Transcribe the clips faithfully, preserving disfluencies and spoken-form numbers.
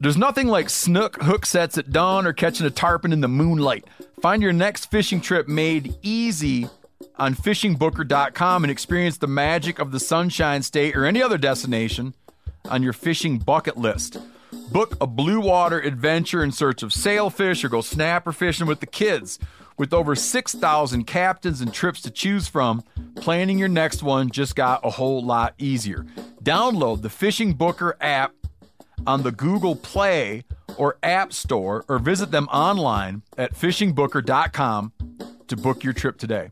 There's nothing like snook hook sets at dawn or catching a tarpon in the moonlight. Find your next fishing trip made easy on fishing booker dot com and experience the magic of the Sunshine State or any other destination on your fishing bucket list. Book a blue water adventure in search of sailfish or go snapper fishing with the kids. With over six thousand captains and trips to choose from, planning your next one just got a whole lot easier. Download the Fishing Booker app on the Google Play or App Store or visit them online at fishing booker dot com to book your trip today.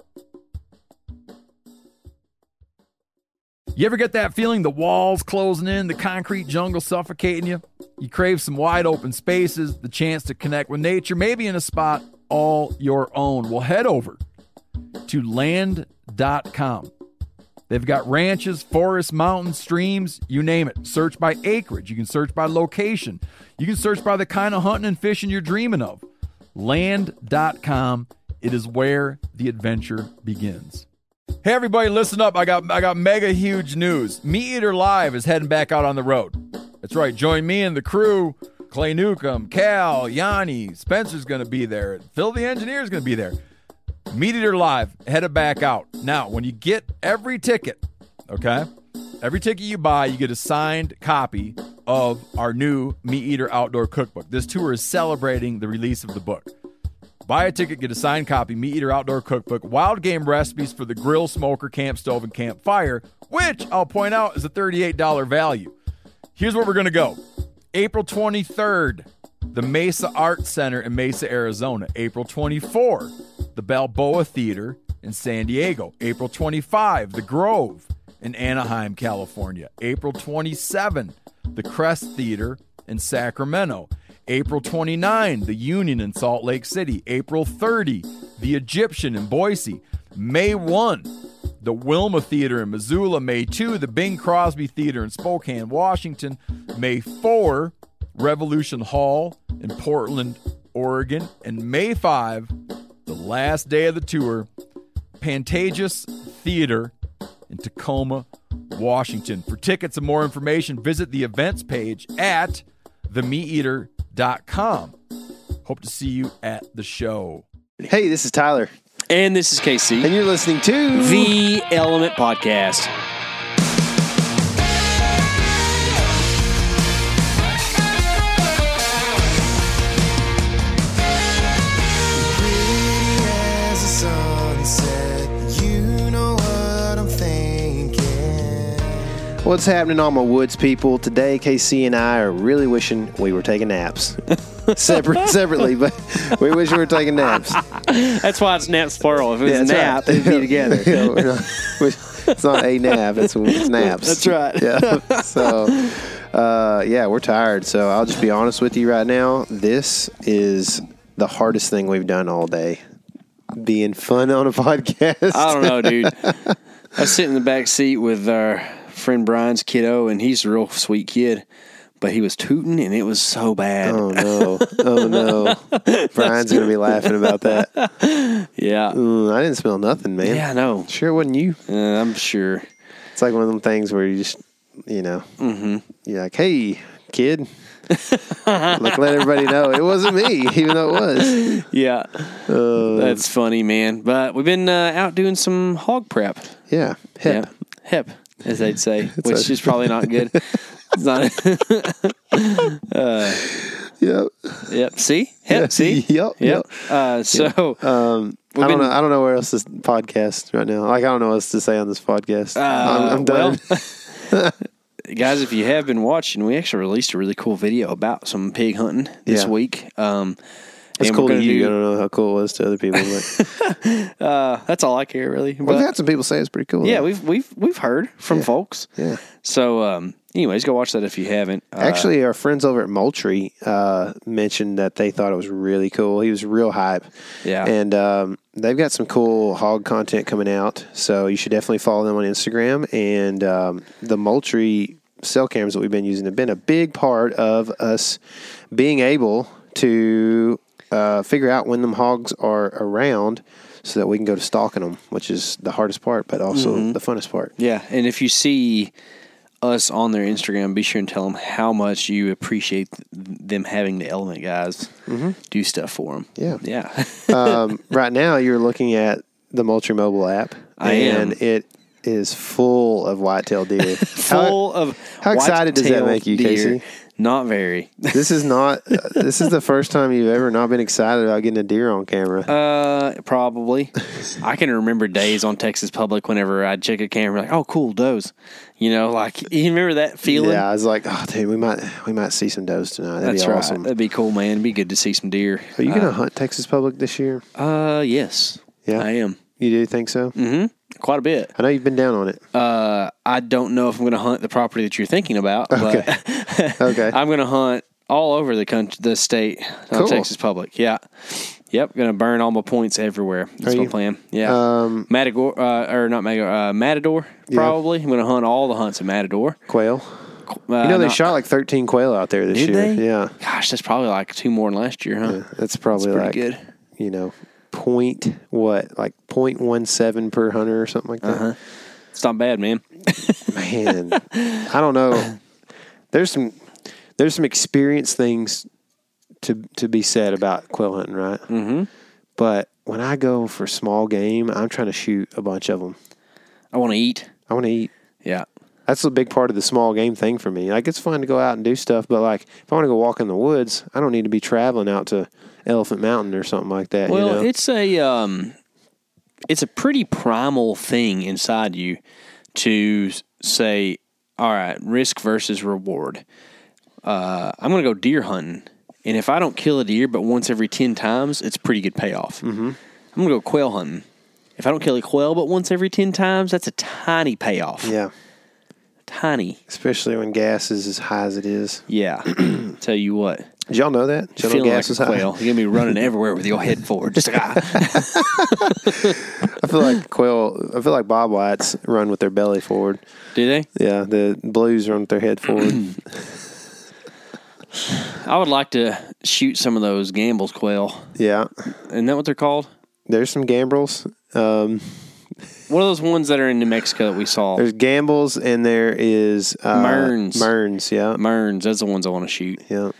You ever get that feeling the walls closing in, the concrete jungle suffocating you? You crave some wide open spaces, the chance to connect with nature, maybe in a spot all your own. Well, head over to land dot com. They've got ranches, forests, mountains, streams, you name it. Search by acreage. You can search by location. You can search by the kind of hunting and fishing you're dreaming of. land dot com. It is where the adventure begins. Hey everybody, listen up. I got I got mega huge news. Meat Eater Live is heading back out on the road. That's right. Join me and the crew. Clay Newcomb, Cal, Yanni, Spencer's going to be there. Phil the engineer's going to be there. Meat Eater Live headed back out. Now, when you get every ticket, okay, every ticket you buy, you get a signed copy of our new Meat Eater Outdoor Cookbook. This tour is celebrating the release of the book. Buy a ticket, get a signed copy, Meat Eater Outdoor Cookbook, wild game recipes for the grill, smoker, camp stove, and campfire, which I'll point out is a thirty-eight dollars value. Here's where we're going to go. April twenty-third, the Mesa Arts Center in Mesa, Arizona. April twenty-fourth, the Balboa Theater in San Diego. April twenty-fifth, the Grove in Anaheim, California. April twenty-seventh, the Crest Theater in Sacramento. April twenty-ninth, the Union in Salt Lake City. April thirtieth, the Egyptian in Boise. May first, the Wilma Theater in Missoula. May second, the Bing Crosby Theater in Spokane, Washington. May fourth, Revolution Hall in Portland, Oregon. And May fifth, the last day of the tour, Pantages Theater in Tacoma, Washington. For tickets and more information, visit the events page at the meat eater dot com. Hope to see you at the show. Hey, this is Tyler. And this is K C. And you're listening to The Element Podcast. What's happening, all my woods people? Today, K C and I are really wishing we were taking naps. Separate, separately, but we wish we were taking naps. That's why it's naps plural. If it was Yeah, a nap, right. it'd be together. Yeah, we're not, it's not a nap, it's, it's naps. That's right. Yeah. So, uh, yeah, we're tired. So I'll just be honest with you right now. This is the hardest thing we've done all day. Being fun on a podcast. I don't know, dude. I was sitting in the back seat with our friend Brian's kiddo, and he's a real sweet kid, but he was tooting, and it was so bad. Oh, no. Oh, no. Brian's going to be laughing about that. Yeah. Mm, I didn't smell nothing, man. Yeah, I know. Sure it wasn't you. Uh, I'm sure. It's like one of them things where you just, you know, Mm-hmm. you're like, hey, kid. Like, let everybody know it wasn't me, even though it was. Yeah. Uh, That's funny, man. But we've been uh, out doing some hog prep. yeah. Hip. Yeah. Hip, as they'd say, which a- is probably not good. It's not. uh, Yep. yep. See? Hip. See? Yep. Yep. Uh, so, Um, I We've don't been- know. I don't know where else this podcast right now. Like, I don't know what else to say on this podcast. uh, I'm, I'm done. well, guys, if you have been watching, we actually released a really cool video about some pig hunting this Yeah. week. Um, It's and cool we're to gonna you. do- I don't know how cool it was to other people, but Uh, that's all I care, really. we've But, had some people say it's pretty cool. yeah, though. we've we've we've heard from Yeah. folks. yeah. So, um, anyways, go watch that if you haven't. Uh, Actually, our friends over at Moultrie uh, mentioned that they thought it was really cool. He was real hype. Yeah. And um, they've got some cool hog content coming out, so you should definitely follow them on Instagram. And um, the Moultrie cell cams that we've been using have been a big part of us being able to uh, figure out when them hogs are around so that we can go to stalking them, which is the hardest part, but also Mm-hmm. the funnest part. yeah, and if you see us on their Instagram, be sure and tell them how much you appreciate them having the Element guys mm-hmm. do stuff for them. Yeah. Yeah. um, right now, you're looking at the Moultrie mobile app. I and am. it is full of whitetail deer. full how, of How excited does that make you, deer. Casey? Not very. This is not. Uh, this is the first time you've ever not been excited about getting a deer on camera. Uh, probably. I can remember days on Texas Public whenever I'd check a camera, like, oh, cool, does. You know, like, you remember that feeling? Yeah, I was like, oh, dude, we might we might see some does tonight. That'd That's be right. awesome. That'd be cool, man. It'd be good to see some deer. Are you going to uh, hunt Texas Public this year? Uh, yes. Yeah, I am. You do think so? Mm-hmm. Quite a bit. I know you've been down on it. Uh, I don't know if I'm going to hunt the property that you're thinking about, Okay. but Okay. I'm going to hunt all over the country, the state on Cool. Texas Public. Yeah. Yep. Going to burn all my points everywhere. That's Are my you? plan. Yeah. Um, Matador, uh, or not Matador, uh, Matador, probably. I'm going to hunt all the hunts at Matador. Quail. Uh, You know they not- shot like thirteen quail out there this Did year. they? Yeah, Gosh, that's probably like two more than last year, huh? yeah. That's probably That's like pretty good. you know point what like point one seven per hunter or something like that. Uh-huh. It's not bad, man. Man, I don't know. There's some there's some experience things to to be said about quail hunting, right? Mm-hmm. But when I go for small game, I'm trying to shoot a bunch of them. I want to eat. I want to eat. Yeah. That's a big part of the small game thing for me. Like, it's fun to go out and do stuff, but like if I want to go walk in the woods, I don't need to be traveling out to Elephant Mountain or something like that. Well, you know? it's a um, it's a pretty primal thing inside you to say, all right, risk versus reward. Uh, I'm going to go deer hunting, and if I don't kill a deer but once every ten times, it's a pretty good payoff. Mm-hmm. I'm going to go quail hunting. If I don't kill a quail but once every ten times, that's a tiny payoff. yeah, Tiny. especially when gas is as high as it is. Yeah. Tell you what. Did y'all know that? Did y'all know Feeling gas like is a high? quail. You're going to be running everywhere with your head forward. Just like, ah. I feel like quail. I feel like Bob Whites run with their belly forward. Do they? Yeah, the blues run with their head forward. I would like to shoot some of those Gamble's quail. Yeah, Isn't that what they're called? there's some gambrels. Um, One of those ones that are in New Mexico that we saw. there's gambles and there is uh, Merns. Merns, yeah, Merns, that's the ones I want to shoot. yeah.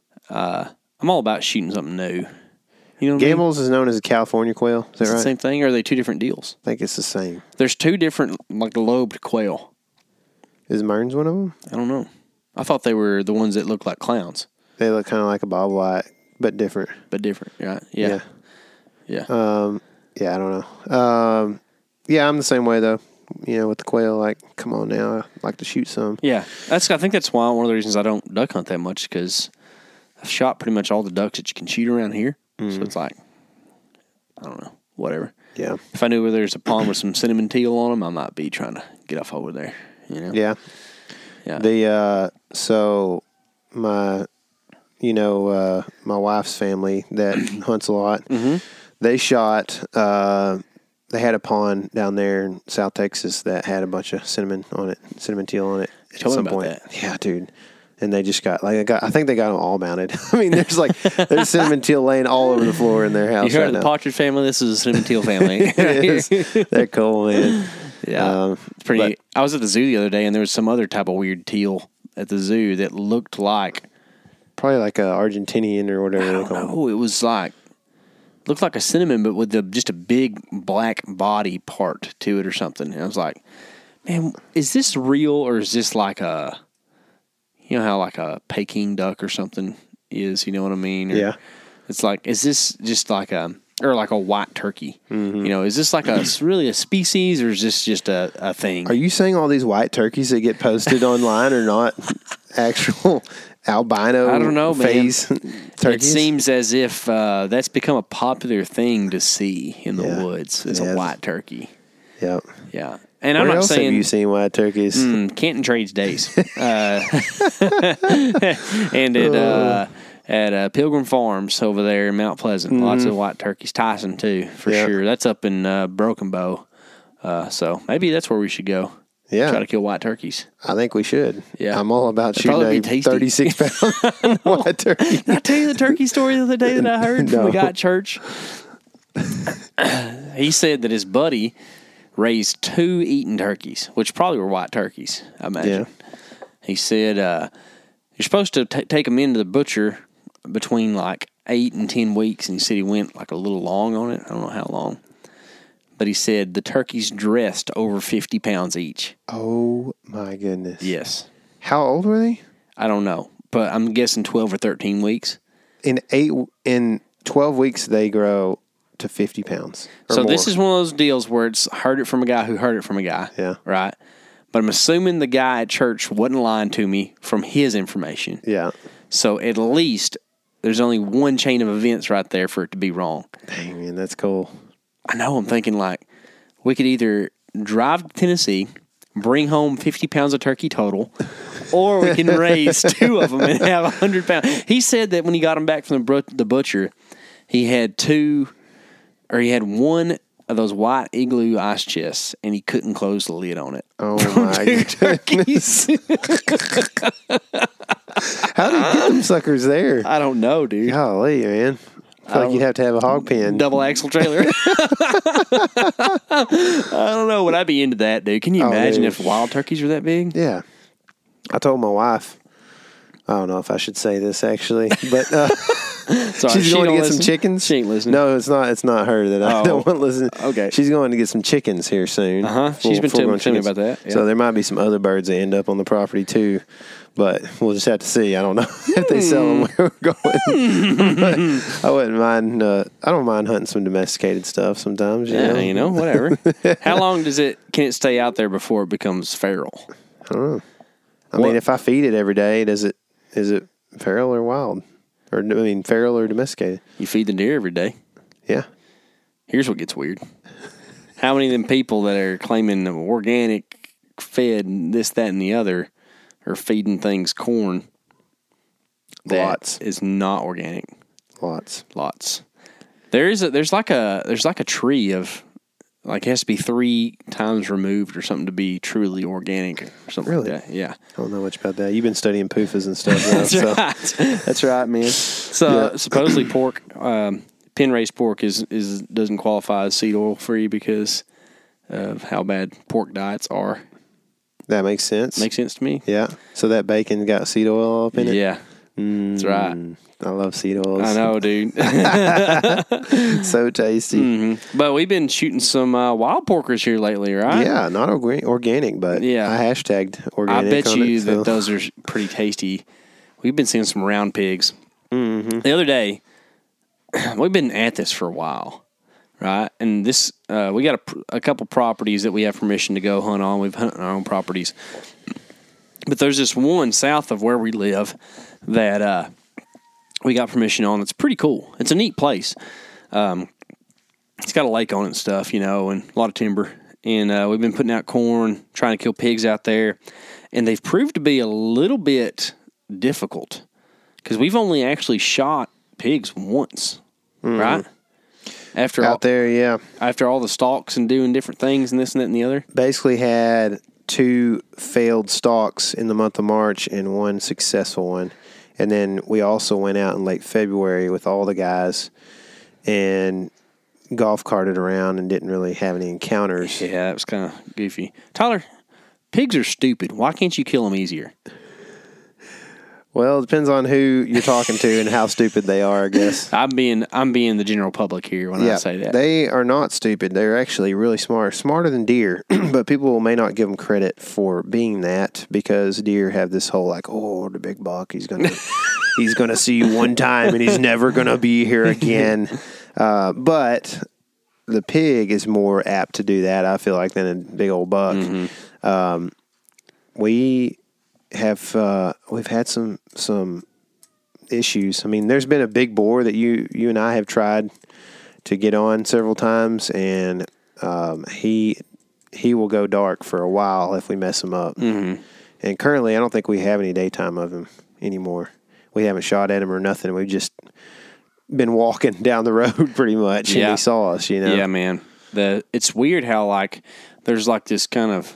I'm all about shooting something new. You know what Gambles is known as a California quail. Is that I mean? Is it right? the same thing, or are they two different deals? I think it's the same. There's two different, like, lobed quail. Is Merns one of them? I don't know. I thought they were the ones that look like clowns, They look kind of like a Bob White, but different. but different, right? Yeah. Yeah. Um, yeah, I don't know. Um, yeah, I'm the same way though. You know, with the quail, like, come on now, I like to shoot some. Yeah. That's. I think that's why one of the reasons I don't duck hunt that much, because I've shot pretty much all the ducks that you can shoot around here. Mm. So it's like, I don't know, whatever. Yeah, If I knew where there's a pond with some cinnamon teal on them, I might be trying to get off over there. You know? yeah. Yeah. The uh, so my, you know, uh, my wife's family that hunts a lot. Mm-hmm. They shot. Uh, they had a pond down there in South Texas that had a bunch of cinnamon on it, cinnamon teal on it. At Tell me some about point, that. yeah, dude. And they just got like I got. I think they got them all mounted. I mean, there's like there's cinnamon teal laying all over the floor in their house. You heard right of the now. Partridge Family? This is a cinnamon teal family. It is. They're cool, man. Yeah, Um, it's pretty. but- neat. I was at the zoo the other day, and there was some other type of weird teal at the zoo that looked like, Probably like a Argentinian or whatever I they don't call 'em. know, it was like looked like a cinnamon, but with the, just a big black body part to it or something. And I was like, man, is this real or is this like a, you know how like a Peking duck or something is? You know what I mean? Or Yeah. It's like, is this just like a, or like a white turkey? Mm-hmm. You know, is this like a really a species or is this just a, a thing? Are you saying all these white turkeys that get posted online are not actual albino I don't know, man. phase It turkeys? seems as if uh, that's become a popular thing to see in the Yeah. woods. It's It a has. white turkey. Yep. Yeah. And Where I'm not else saying have you seen white turkeys? mm, Canton Trades Days. uh, and at, uh, at uh, Pilgrim Farms over there in Mount Pleasant. Lots of white turkeys. Tyson, too, for Yeah. sure. That's up in uh, Broken Bow. Uh, so maybe that's where we should go. Yeah. Try to kill white turkeys. I think we should. Yeah. I'm all about It'd probably shooting be a tasty. thirty-six pound white turkey. Did I tell you the turkey story the other day that I heard from No. the guy at church? He said that his buddy raised two eating turkeys, which probably were white turkeys, I imagine. Yeah. He said uh, you're supposed to t- take them into the butcher between like eight and ten weeks, and he said he went like a little long on it. I don't know how long. But he said the turkeys dressed over fifty pounds each. Oh, my goodness. Yes. How old were they? I don't know, but I'm guessing twelve or thirteen weeks. In eight, in twelve weeks, they grow to fifty pounds. Or So more. this is one of those deals where it's heard it from a guy who heard it from a guy. Yeah. Right? But I'm assuming the guy at church wasn't lying to me from his information. Yeah. So at least there's only one chain of events right there for it to be wrong. Dang, man, that's cool. I know, I'm thinking like we could either drive to Tennessee, bring home fifty pounds of turkey total, or we can raise two of them and have one hundred pounds. He said that when he got them back from the, br- the butcher, he had two, or he had one of those white igloo ice chests, and he couldn't close the lid on it. Oh, my Two goodness. turkeys. How do you get them suckers there? I don't know, dude. Golly, man. I feel like you'd have to have a hog pen. Double axle trailer. I don't know. Would I be into that, dude? Can you Oh, imagine dude. if wild turkeys were that big? Yeah. I told my wife, I don't know if I should say this actually, but uh, Sorry, she's she going to don't get listen? some chickens. She ain't listening. No, it's not. It's not her that I Oh. don't want to listen. Okay. She's going to get some chickens here soon. Uh-huh. She's been Full- telling- full-grown telling me chickens. about that, yeah. So there might be some other birds that end up on the property too, but we'll just have to see. I don't know if they sell them where we're going. But I wouldn't mind. Uh, I don't mind hunting some domesticated stuff sometimes. You Yeah, know? you know, whatever. How long does it can it stay out there before it becomes feral? I don't know. I What- mean, if I feed it every day, does it is it feral or wild? Or I mean, feral or domesticated? You feed the deer every day. Yeah. Here's what gets weird. How many of them people that are claiming organic fed this, that, and the other are feeding things corn that Lots. is not organic? Lots. Lots. There is a there's like a there's like a tree of like it has to be three times removed or something to be truly organic or something Really? like that. Yeah. I don't know much about that. You've been studying P U F As and stuff. Though, That's so. right. That's right, man. So Yeah. supposedly pork, um, pen raised pork is, is doesn't qualify as seed oil free because of how bad pork diets are. That makes sense. Makes sense to me. Yeah. So that bacon got seed oil up in it? Yeah, that's right. Mm, I love seed oils. I know, dude. So tasty. Mm-hmm. But we've been shooting some uh, wild porkers here lately, right? Yeah, not orga- organic, but Yeah. I hashtagged I organic. bet on you it, so. that those are pretty tasty. We've been seeing some round pigs. Mm-hmm. The other day, we've been at this for a while, right? And this, uh, we got a, pr- a couple properties that we have permission to go hunt on. We've hunted on our own properties. But there's this one south of where we live that uh, we got permission on. It's pretty cool. It's a neat place. Um, it's got a lake on it and stuff, you know, and a lot of timber. And uh, we've been putting out corn, trying to kill pigs out there. And they've proved to be a little bit difficult because we've only actually shot pigs once, right? After all, Out there, yeah. after all the stalks and doing different things and this and that and the other. Basically had two failed stalks in the month of March and one successful one. And then we also went out in late February with all the guys and golf carted around and didn't really have any encounters. Yeah, that was kind of goofy. Tyler, pigs are stupid. Why can't you kill them easier? Well, it depends on who you're talking to and how stupid they are, I guess. I'm being I'm being the general public here when I say that. They are not stupid. They're actually really smart, smarter than deer. But people may not give them credit for being that because deer have this whole like, oh, the big buck, he's gonna he's gonna see you one time and he's never gonna be here again. Uh, but the pig is more apt to do that, I feel like, than a big old buck. Mm-hmm. Um, we have uh, we've had some some issues. I mean, there's been a big boar that you you and I have tried to get on several times, and um, he he will go dark for a while if we mess him up. Mm-hmm. And currently, I don't think we have any daytime of him anymore. We haven't shot at him or nothing. We've just been walking down the road pretty much, Yeah. and he saw us. You know, Yeah, man. The it's weird how like there's like this kind of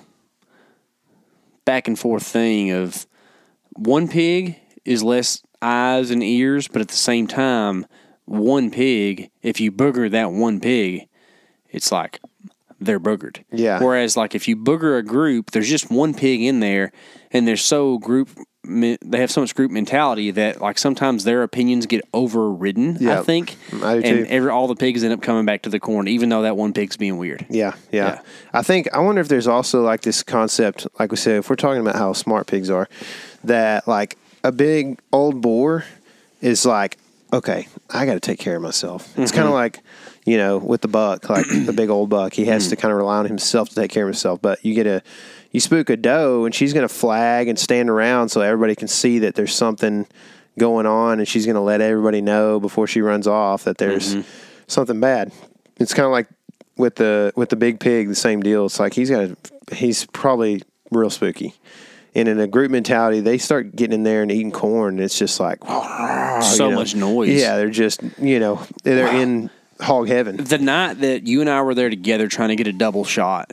back and forth thing of one pig is less eyes and ears, but at the same time, one pig, if you booger that one pig, it's like they're boogered. Yeah. Whereas, like, if you booger a group, there's just one pig in there, and they're so group, they have so much group mentality that, like, sometimes their opinions get overridden, Yeah. I think. I do and too. every, all the pigs end up coming back to the corn, even though that one pig's being weird. Yeah, yeah, Yeah. I think I wonder if there's also like this concept, like we said, if we're talking about how smart pigs are, that like a big old boar is like, okay, I got to take care of myself. It's Mm-hmm. kind of like, you know, with the buck, like the big old buck, he has to kind of rely on himself to take care of himself. But you get a, you spook a doe, and she's going to flag and stand around so everybody can see that there's something going on, and she's going to let everybody know before she runs off that there's Mm-hmm. something bad. It's kind of like with the with the big pig, the same deal. It's like he's got he's probably real spooky. And in a group mentality, they start getting in there and eating corn, and it's just like So you know. much noise. Yeah, they're just you know they're in hog heaven. The night that you and I were there together trying to get a double shot,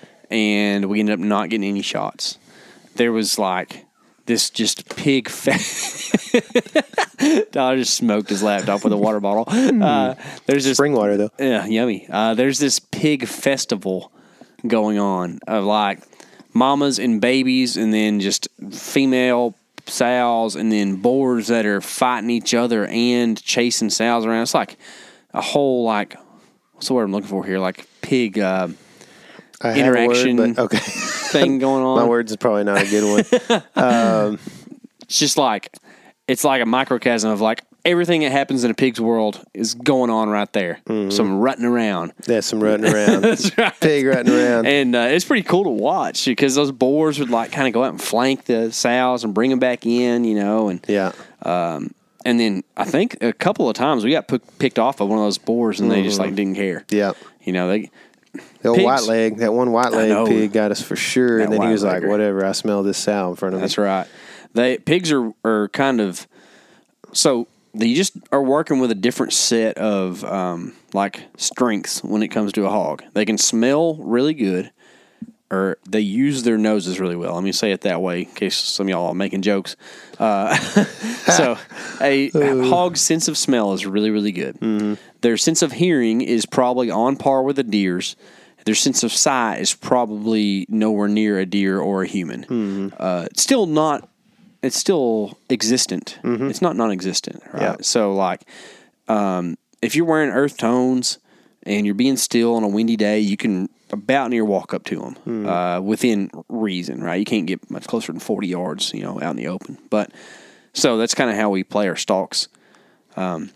and we ended up not getting any shots, there was like this just pig fest. Tyler just smoked his laptop with a water bottle. Uh, there's this Spring water though. Yeah, yummy. Uh, there's this pig festival going on of like mamas and babies, and then just female sows, and then boars that are fighting each other and chasing sows around. It's like a whole like what's the word I'm looking for here? Like pig uh, I have interaction a word, but okay. thing going on. My words is probably not a good one. It's just like it's like a microcosm of like everything that happens in a pig's world is going on right there. Some rutting around. That's some rutting around. That's right. Pig rutting around. And uh, it's pretty cool to watch because those boars would like kind of go out and flank the sows and bring them back in, you know. And Yeah. um, and then I think a couple of times we got p- picked off by one of those boars, and they just like didn't care. Yeah. You know, they The old Pigs- white leg, that one white leg know. pig got us for sure. That And then he white was like, legger. whatever, I smell this sow in front of me. That's right. They pigs are, are kind of so they just are working with a different set of um, like strengths when it comes to a hog. They can smell really good, or they use their noses really well. Let me say it that way in case some of y'all are making jokes. Uh, so a hog's sense of smell is really, really good. Mm-hmm. Their sense of hearing is probably on par with a deer's. Their sense of sight is probably nowhere near a deer or a human. Mm-hmm. Uh, it's still not. It's still existent. It's not non-existent, right? Mm-hmm. Yeah. So, like, um, if you're wearing earth tones and you're being still on a windy day, you can about near walk up to them Hmm. uh, within reason, right? You can't get much closer than forty yards, you know, out in the open. But so that's kind of how we play our stalks. Um,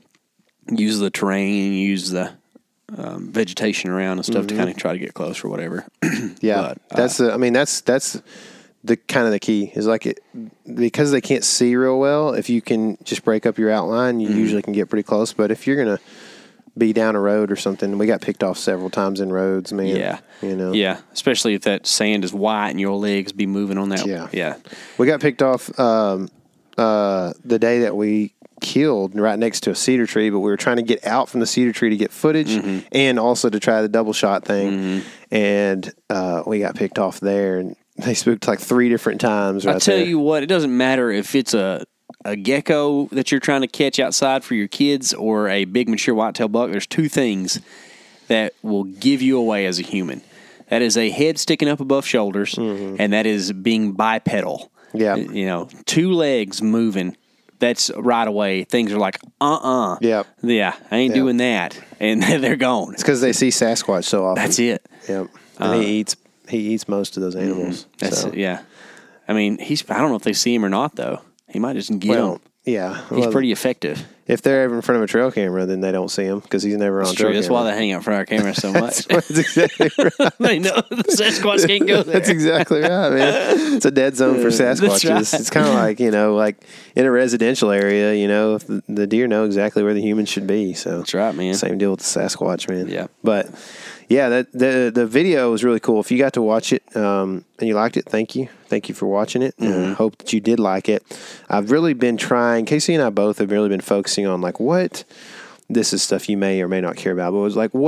use the terrain, use the um, vegetation around and stuff to kind of try to get close or whatever. Yeah, But, uh, that's the. I mean, that's that's the kind of the key is like it because they can't see real well. If you can just break up your outline, you Mm-hmm. usually can get pretty close. But if you're gonna be down a road or something, we got picked off several times in roads, man. Yeah. you know. Yeah, especially if that sand is white and your legs be moving on that. Yeah. Yeah. We got picked off um, uh, the day that we killed right next to a cedar tree, but we were trying to get out from the cedar tree to get footage Mm-hmm. and also to try the double shot thing. And uh, we got picked off there, and they spooked like three different times. Right I tell there. you what, it doesn't matter if it's a a gecko that you're trying to catch outside for your kids or a big mature whitetail buck. There's two things that will give you away as a human. That is a head sticking up above shoulders, and that is being bipedal. Yeah. You know, two legs moving. That's right away. Things are like, uh-uh. Yep. Yeah, I ain't Yep. doing that. And they're gone. It's because they see Sasquatch so often. That's it. Yep. And he eats he eats most of those animals. That's so. it. Yeah. I mean, he's. I don't know if they see him or not, though. He might just get Well, him. yeah. He's Well, pretty effective. If they're ever in front of a trail camera, then they don't see him because he's never on That's trail true. That's camera. why they hang out for our camera so much. That's exactly right. They know the Sasquatch can't go there. That's exactly right, man. It's a dead zone for Sasquatches. right. It's kind of like, you know, like in a residential area, you know, if the, the deer know exactly where the humans should be. So That's right, man. same deal with the Sasquatch, man. Yeah. But yeah, that the the video was really cool. If you got to watch it um, and you liked it, thank you. Thank you for watching it. Mm-hmm. Uh, hope that you did like it. I've really been trying, Casey and I both have really been focusing on like what, this is stuff you may or may not care about, but it was like what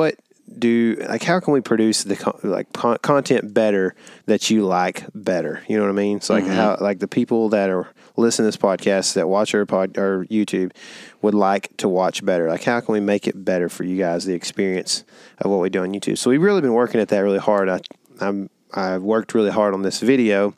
do like how can we produce the con- like con- content better that you like better? You know what I mean? So like Mm-hmm. how like the people that are listening to this podcast that watch our pod or YouTube would like to watch better. Like how can we make it better for you guys, the experience of what we do on YouTube? So we've really been working at that really hard. I I'm I've worked really hard on this video.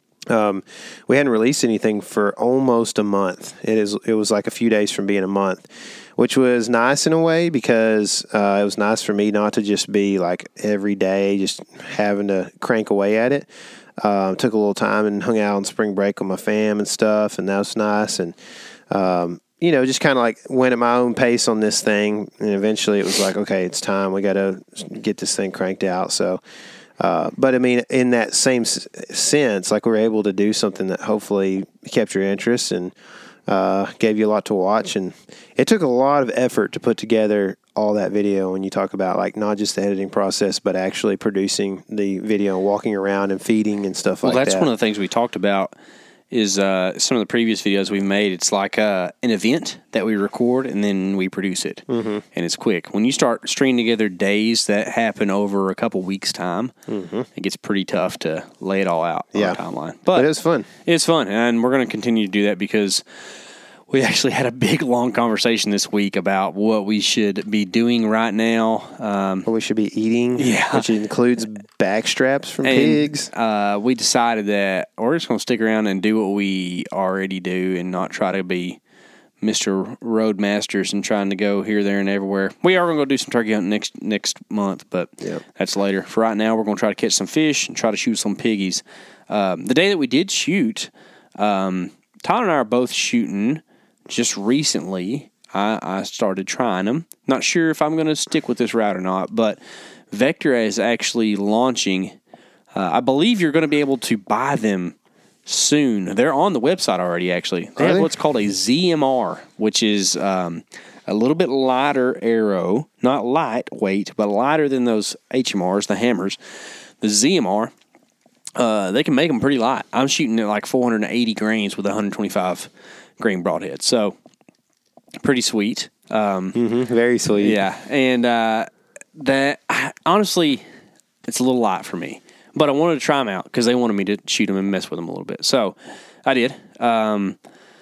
Um, we hadn't released anything for almost a month. It is it was like a few days from being a month, which was nice in a way because uh, it was nice for me not to just be like every day just having to crank away at it. Um, took a little time and hung out on spring break with my fam and stuff, and that was nice. And um, you know, just kind of like went at my own pace on this thing, and eventually it was like, okay, it's time. We got to get this thing cranked out. So. Uh, but I mean, in that same s- sense, like we were able to do something that hopefully kept your interest and uh, gave you a lot to watch. And it took a lot of effort to put together all that video when you talk about like not just the editing process, but actually producing the video and walking around and feeding and stuff Well, like that's that. one of the things we talked about is uh, some of the previous videos we made. It's like uh, an event that we record and then we produce it. Mm-hmm. And it's quick. When you start stringing together days that happen over a couple weeks' time, mm-hmm. it gets pretty tough to lay it all out Yeah. on a timeline. But, But it was fun. It's fun, and we're going to continue to do that because we actually had a big, long conversation this week about what we should be doing right now. Um, What we should be eating, Yeah. which includes back straps from and, pigs. Uh, we decided that we're just going to stick around and do what we already do and not try to be Mister Roadmasters and trying to go here, there, and everywhere. We are going to go do some turkey hunting next next month, but Yep. that's later. For right now, we're going to try to catch some fish and try to shoot some piggies. Um, the day that we did shoot, um, Todd and I are both shooting just recently. I, I started trying them. Not sure if I'm going to stick with this route or not, but Vector is actually launching. Uh, I believe you're going to be able to buy them soon. They're on the website already, actually. They Are have they? what's called a Z M R, which is um, a little bit lighter arrow. Not lightweight, but lighter than those H M Rs, the hammers. The Z M R, uh, they can make them pretty light. I'm shooting at like four hundred eighty grains with a one hundred twenty-five grain broadhead. So, pretty sweet. Um, Mm-hmm. Very sweet. yeah, and uh, that honestly, it's a little light for me. But I wanted to try them out because they wanted me to shoot them and mess with them a little bit. So I did, um,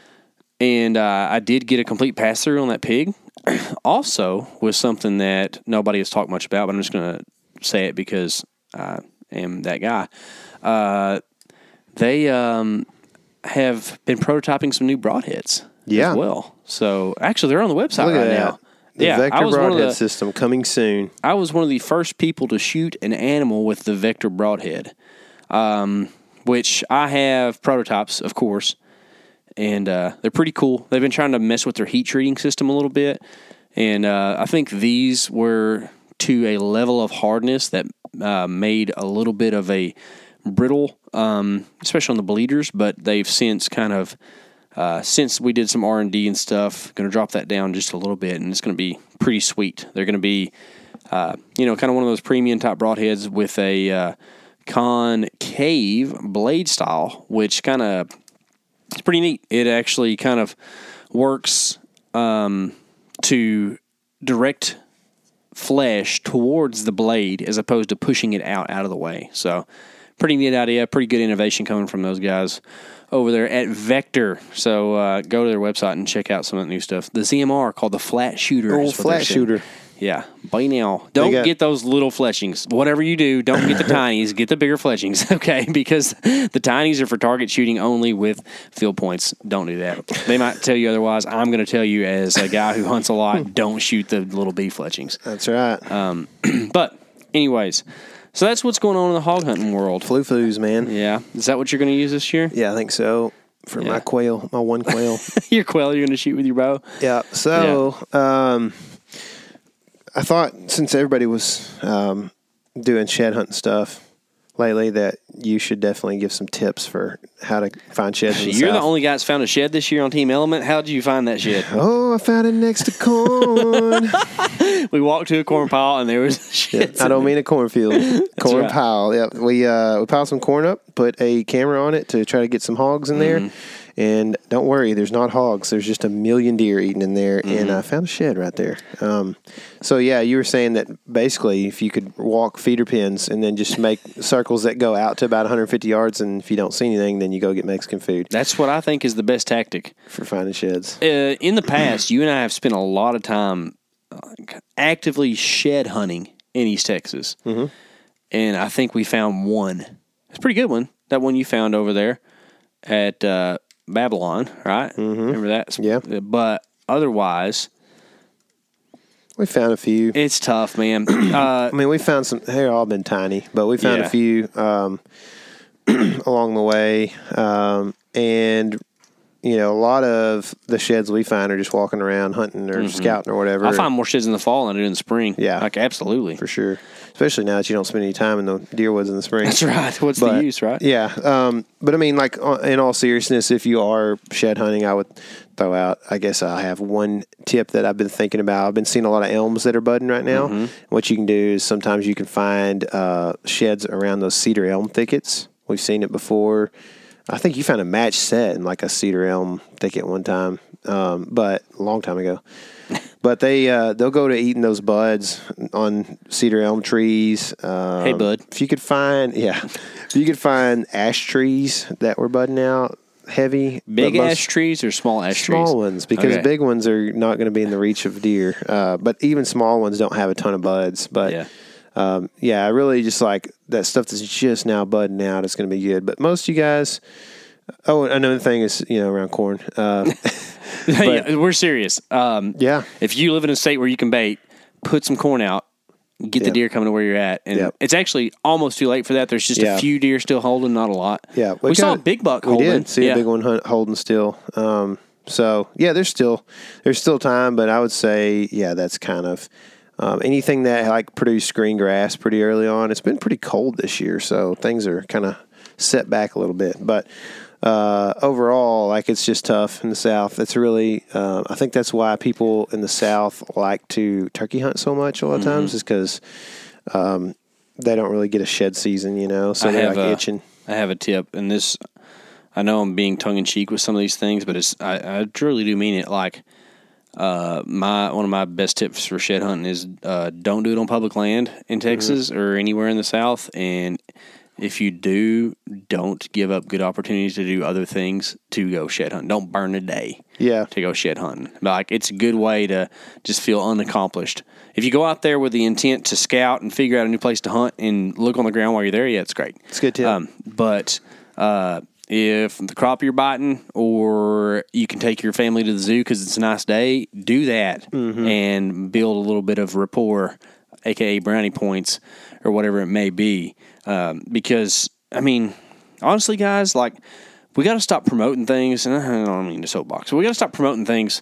and uh, I did get a complete pass through on that pig. Also, was something that nobody has talked much about, but I'm just going to say it because I am that guy. Uh, they um, have been prototyping some new broadheads Yeah. as well. So actually, they're on the website Look right at now. that. The yeah, Vector I was one of broadhead the system coming soon. I was one of the first people to shoot an animal with the Vector broadhead, um, which I have prototypes, of course, and uh, they're pretty cool. They've been trying to mess with their heat treating system a little bit, and uh, I think these were to a level of hardness that uh, made a little bit of a brittle, um, especially on the bleeders, but they've since kind of Uh, since we did some R and D and stuff, going to drop that down just a little bit, and it's going to be pretty sweet. They're going to be, uh, you know, kind of one of those premium type broadheads with a uh, concave blade style, which kind of it's pretty neat. It actually kind of works um, to direct flesh towards the blade as opposed to pushing it out out of the way. So, pretty neat idea. Pretty good innovation coming from those guys over there at Vector. So uh, go to their website and check out some of the new stuff. The Z M R called the Flat Shooter. Old is what they're flat saying. shooter. Yeah. By now, don't got- get those little fletchings. Whatever you do, don't get the tinies. Get the bigger fletchings, okay? Because the tinies are for target shooting only with field points. Don't do that. They might tell you otherwise. I'm going to tell you as a guy who hunts a lot, don't shoot the little B fletchings. That's right. Um, but anyways, so that's what's going on in the hog hunting world. Flu-foos, man. Yeah. Is that what you're going to use this year? Yeah, I think so. For Yeah. my quail, my one quail. Your quail you're going to shoot with your bow? Yeah. So, um, I thought since everybody was um, doing shed hunting stuff lately, that you should definitely give some tips for how to find sheds. In the You're South. the only guy that's found a shed this year on Team Element. How did you find that shed? Oh, I found it next to corn. We walked to a corn pile and there was a shed. I don't mean a cornfield. Corn right. pile. Yeah, we uh, we piled some corn up, put a camera on it to try to get some hogs in there, Mm-hmm. And don't worry, there's not hogs. There's just a million deer eating in there. Mm-hmm. And I found a shed right there. Um, so, yeah, you were saying that basically if you could walk feeder pins and then just make circles that go out to about one hundred fifty yards, and if you don't see anything, then you go get Mexican food. That's what I think is the best tactic. For finding sheds. Uh, in the past, you and I have spent a lot of time uh, actively shed hunting in East Texas. Mm-hmm. And I think we found one. It's a pretty good one. That one you found over there at uh, Babylon, right? Mm-hmm. Remember that? Yeah. But otherwise, We found a few. it's tough, man. Uh, I mean, we found some. They've all been tiny, but we found Yeah. a few um, along the way, um, and you know, a lot of the sheds we find are just walking around hunting or scouting or whatever. I find more sheds in the fall than I do in the spring. Yeah. Like, absolutely. for sure, especially now that you don't spend any time in the deer woods in the spring. That's right. What's But, the use, right? Yeah, um, but I mean, like uh, in all seriousness, if you are shed hunting, I would throw out. I guess I have one tip that I've been thinking about. I've been seeing a lot of elms that are budding right now. Mm-hmm. What you can do is sometimes you can find uh, sheds around those cedar elm thickets. We've seen it before. I think you found a match set in like a cedar elm thicket one time, um, but a long time ago. But they uh, they'll go to eating those buds on cedar elm trees. Um, Hey, bud. If you could find, yeah, if you could find ash trees that were budding out heavy, Big but most- ash trees or small ash trees? small ones, because Okay. big ones are not going to be in the reach of deer. Uh, but even small ones don't have a ton of buds. But Yeah. um, yeah, I really just like that stuff that's just now budding out. It's going to be good. But most of you guys. Oh, another thing is, you know, around corn. Uh, Yeah, we're serious. Um, yeah. If you live in a state where you can bait, put some corn out, get the Yep. deer coming to where you're at. And Yep. it's actually almost too late for that. There's just Yeah. a few deer still holding, not a lot. Yeah, We, saw a got- big buck We holding. did see yeah. a big one hunt, holding still. Um, so yeah, there's still there's still time, but I would say yeah, that's kind of um, anything that like produced green grass pretty early on. It's been pretty cold this year, so things are kind of set back a little bit. But uh, overall, like it's just tough in the South. That's really uh, I think that's why people in the South like to turkey hunt so much a lot of Mm-hmm. times is because um, they don't really get a shed season, you know, so I they're have like a- itching. I have a tip, and this, I know I'm being tongue in cheek with some of these things, but it's I, I truly do mean it. Like, uh, my one of my best tips for shed hunting is uh, don't do it on public land in Texas or anywhere in the South, and if you do, don't give up good opportunities to do other things to go shed hunting. Don't burn a day Yeah. to go shed hunting. Like, it's a good way to just feel unaccomplished. If you go out there with the intent to scout and figure out a new place to hunt and look on the ground while you're there, yeah, it's great. It's a good tip. Um, but uh, if the crop you're biting, or you can take your family to the zoo because it's a nice day, do that and build a little bit of rapport, aka brownie points or whatever it may be. Um, because I mean, honestly, guys, like we got to stop promoting things, and I don't mean to soapbox. We got to stop promoting things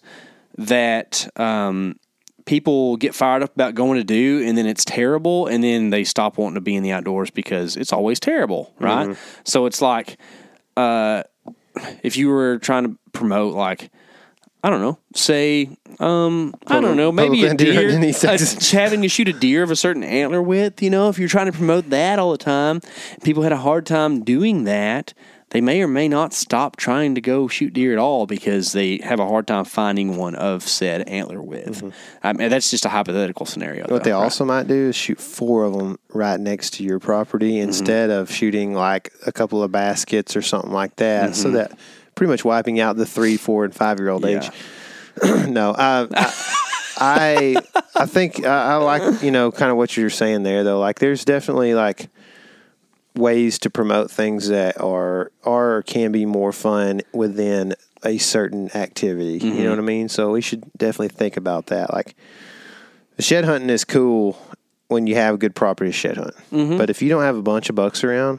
that um, people get fired up about going to do, and then it's terrible, and then they stop wanting to be in the outdoors because it's always terrible, right? Mm-hmm. So it's like, uh, if you were trying to promote, like, I don't know, say, um, I don't know, maybe a public land deer deer, hunting in East uh, Texas. having you shoot a deer of a certain antler width, you know, if you're trying to promote that all the time, people had a hard time doing that. They may or may not stop trying to go shoot deer at all because they have a hard time finding one of said antler width. I mean, that's just a hypothetical scenario. Mm-hmm. What though, they right? also might do is shoot four of them right next to your property Mm-hmm. instead of shooting like a couple of baskets or something like that. So that pretty much wiping out the three, four, and five year old Mm-hmm. Yeah. age. no, I, I, I, I think I, I like you know kind of what you're saying there though. Like, there's definitely like ways to promote things that are are or can be more fun within a certain activity. You know what I mean? So we should definitely think about that. Like, the shed hunting is cool when you have good property to shed hunt. Mm-hmm. But if you don't have a bunch of bucks around,